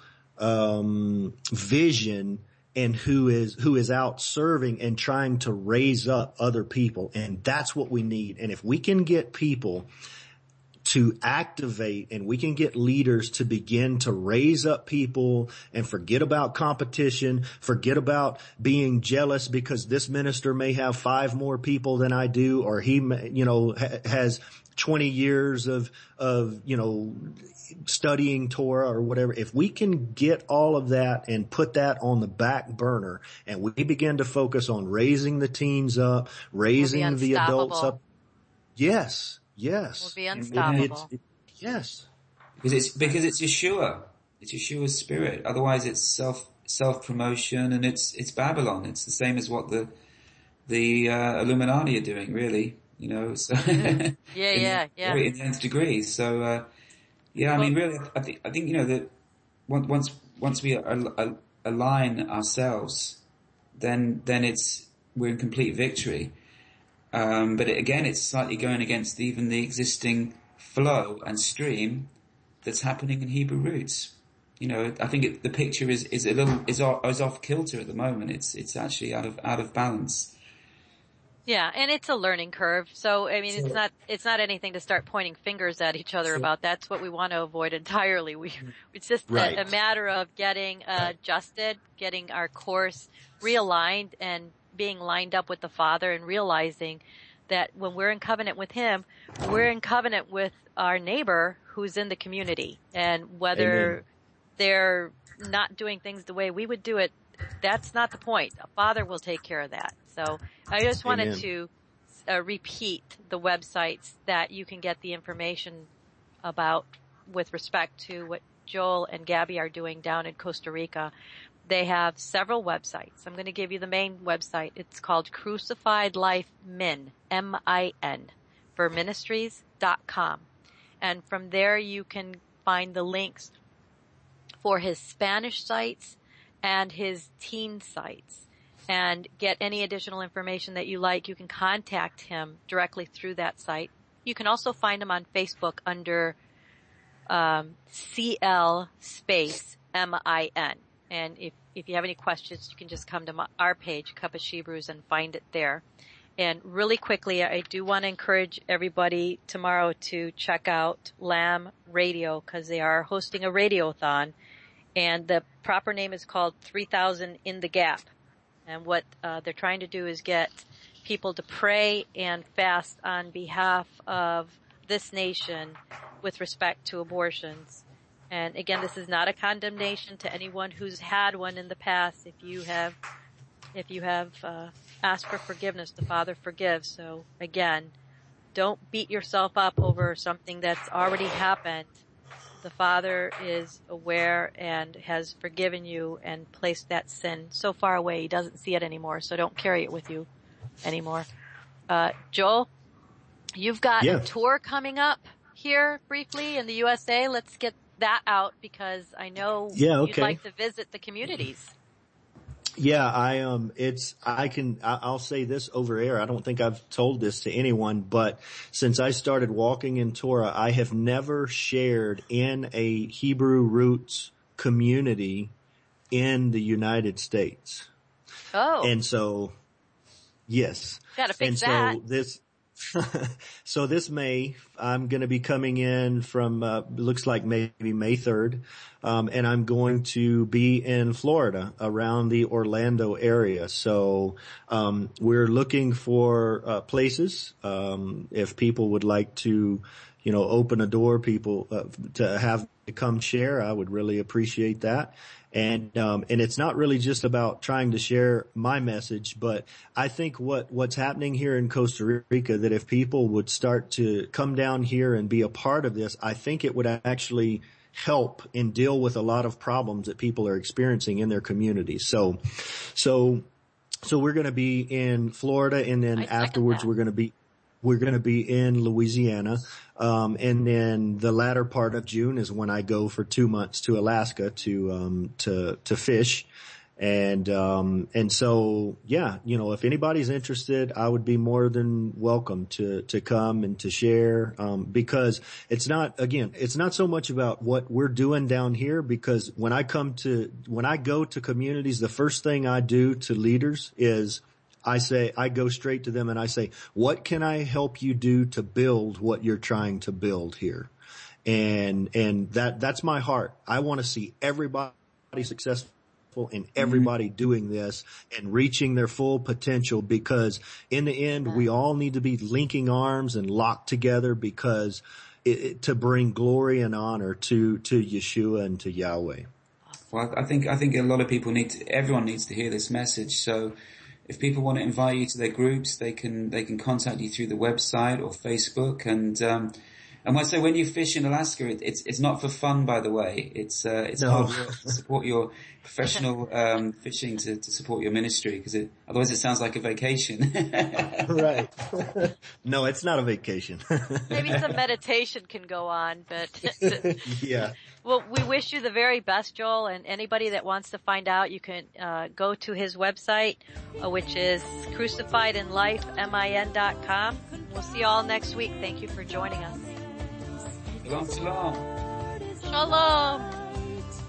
vision, and who is out serving and trying to raise up other people. And that's what we need. And if we can get people to activate, and we can get leaders to begin to raise up people and forget about competition, forget about being jealous because this minister may have 5 more people than I do, or he, has 20 years of studying Torah or whatever. If we can get all of that and put that on the back burner, and we begin to focus on raising the teens up, raising the adults up. Yes. We'll be unstoppable. Yes. Because it's Yeshua. It's Yeshua's spirit. Otherwise it's self-promotion, and it's Babylon. It's the same as what the Illuminati are doing, really. So yeah. In the nth degree. So, really, I think, that once we align ourselves, then we're in complete victory. But it's slightly going against even the existing flow and stream that's happening in Hebrew Roots. I think the picture is off kilter at the moment. It's actually out of balance. Yeah, and it's a learning curve. So, I mean, it's not anything to start pointing fingers at each other about. That's what we want to avoid entirely. It's just a matter of getting adjusted, getting our course realigned and being lined up with the Father and realizing that when we're in covenant with Him, we're in covenant with our neighbor who's in the community. And whether they're not doing things the way we would do it, that's not the point. The Father will take care of that. So I just wanted to repeat the websites that you can get the information about with respect to what Joel and Gabby are doing down in Costa Rica. They have several websites. I'm going to give you the main website. It's called Crucified Life Min, M-I-N, for ministries.com. And from there you can find the links for his Spanish sites and his teen sites, and get any additional information that you like. You can contact him directly through that site. You can also find him on Facebook under CL space MIN. And if you have any questions, you can just come to our page, Cup of Shebrews, and find it there. And really quickly, I do want to encourage everybody tomorrow to check out Lamb Radio, because they are hosting a radiothon. And the proper name is called 3000 in the Gap. And what they're trying to do is get people to pray and fast on behalf of this nation with respect to abortions. And again, this is not a condemnation to anyone who's had one in the past. If you have asked for forgiveness, the Father forgives. So again, don't beat yourself up over something that's already happened. The Father is aware and has forgiven you and placed that sin so far away He doesn't see it anymore, so don't carry it with you anymore. Joel, you've got a tour coming up here briefly in the USA. Let's get that out, because I know you'd like to visit the communities. Yeah, I'll say this over air. I don't think I've told this to anyone, but since I started walking in Torah, I have never shared in a Hebrew roots community in the United States. Oh. And so, yes. Gotta fix that. So this May, I'm going to be coming in from, looks like maybe May 3rd. And I'm going to be in Florida around the Orlando area. So, we're looking for, places, if people would like to, open a door, people, to have to come share. I would really appreciate that. And it's not really just about trying to share my message, but I think what's happening here in Costa Rica, that if people would start to come down here and be a part of this, I think it would actually help and deal with a lot of problems that people are experiencing in their communities. So we're going to be in Florida, and then afterwards we're going to be in Louisiana. And then the latter part of June is when I go for 2 months to Alaska to fish. And so, if anybody's interested, I would be more than welcome to come and to share, because it's not so much about what we're doing down here, because when I go to communities, the first thing I do to leaders is I go straight to them and I say, what can I help you do to build what you're trying to build here? And that's my heart. I want to see everybody successful and everybody doing this and reaching their full potential, because in the end, we all need to be linking arms and locked together, because to bring glory and honor to Yeshua and to Yahweh. Well, I think a lot of people everyone needs to hear this message. So if people want to invite you to their groups, they can contact you through the website or Facebook. And I say, when you fish in Alaska, it's not for fun, by the way. It's hard work to support your professional fishing, to support your ministry, because otherwise it sounds like a vacation. Right. No, it's not a vacation. Maybe some meditation can go on, but yeah. Well, we wish you the very best, Joel, and anybody that wants to find out, you can go to his website, which is crucifiedinlifemin.com. We'll see you all next week. Thank you for joining us. Shalom, shalom. Shalom.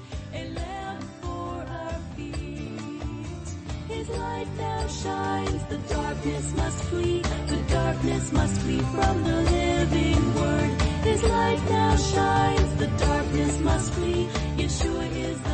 His light now shines. The darkness must flee. The darkness must flee from the living word. His light now shines. The darkness must flee. Yeshua is the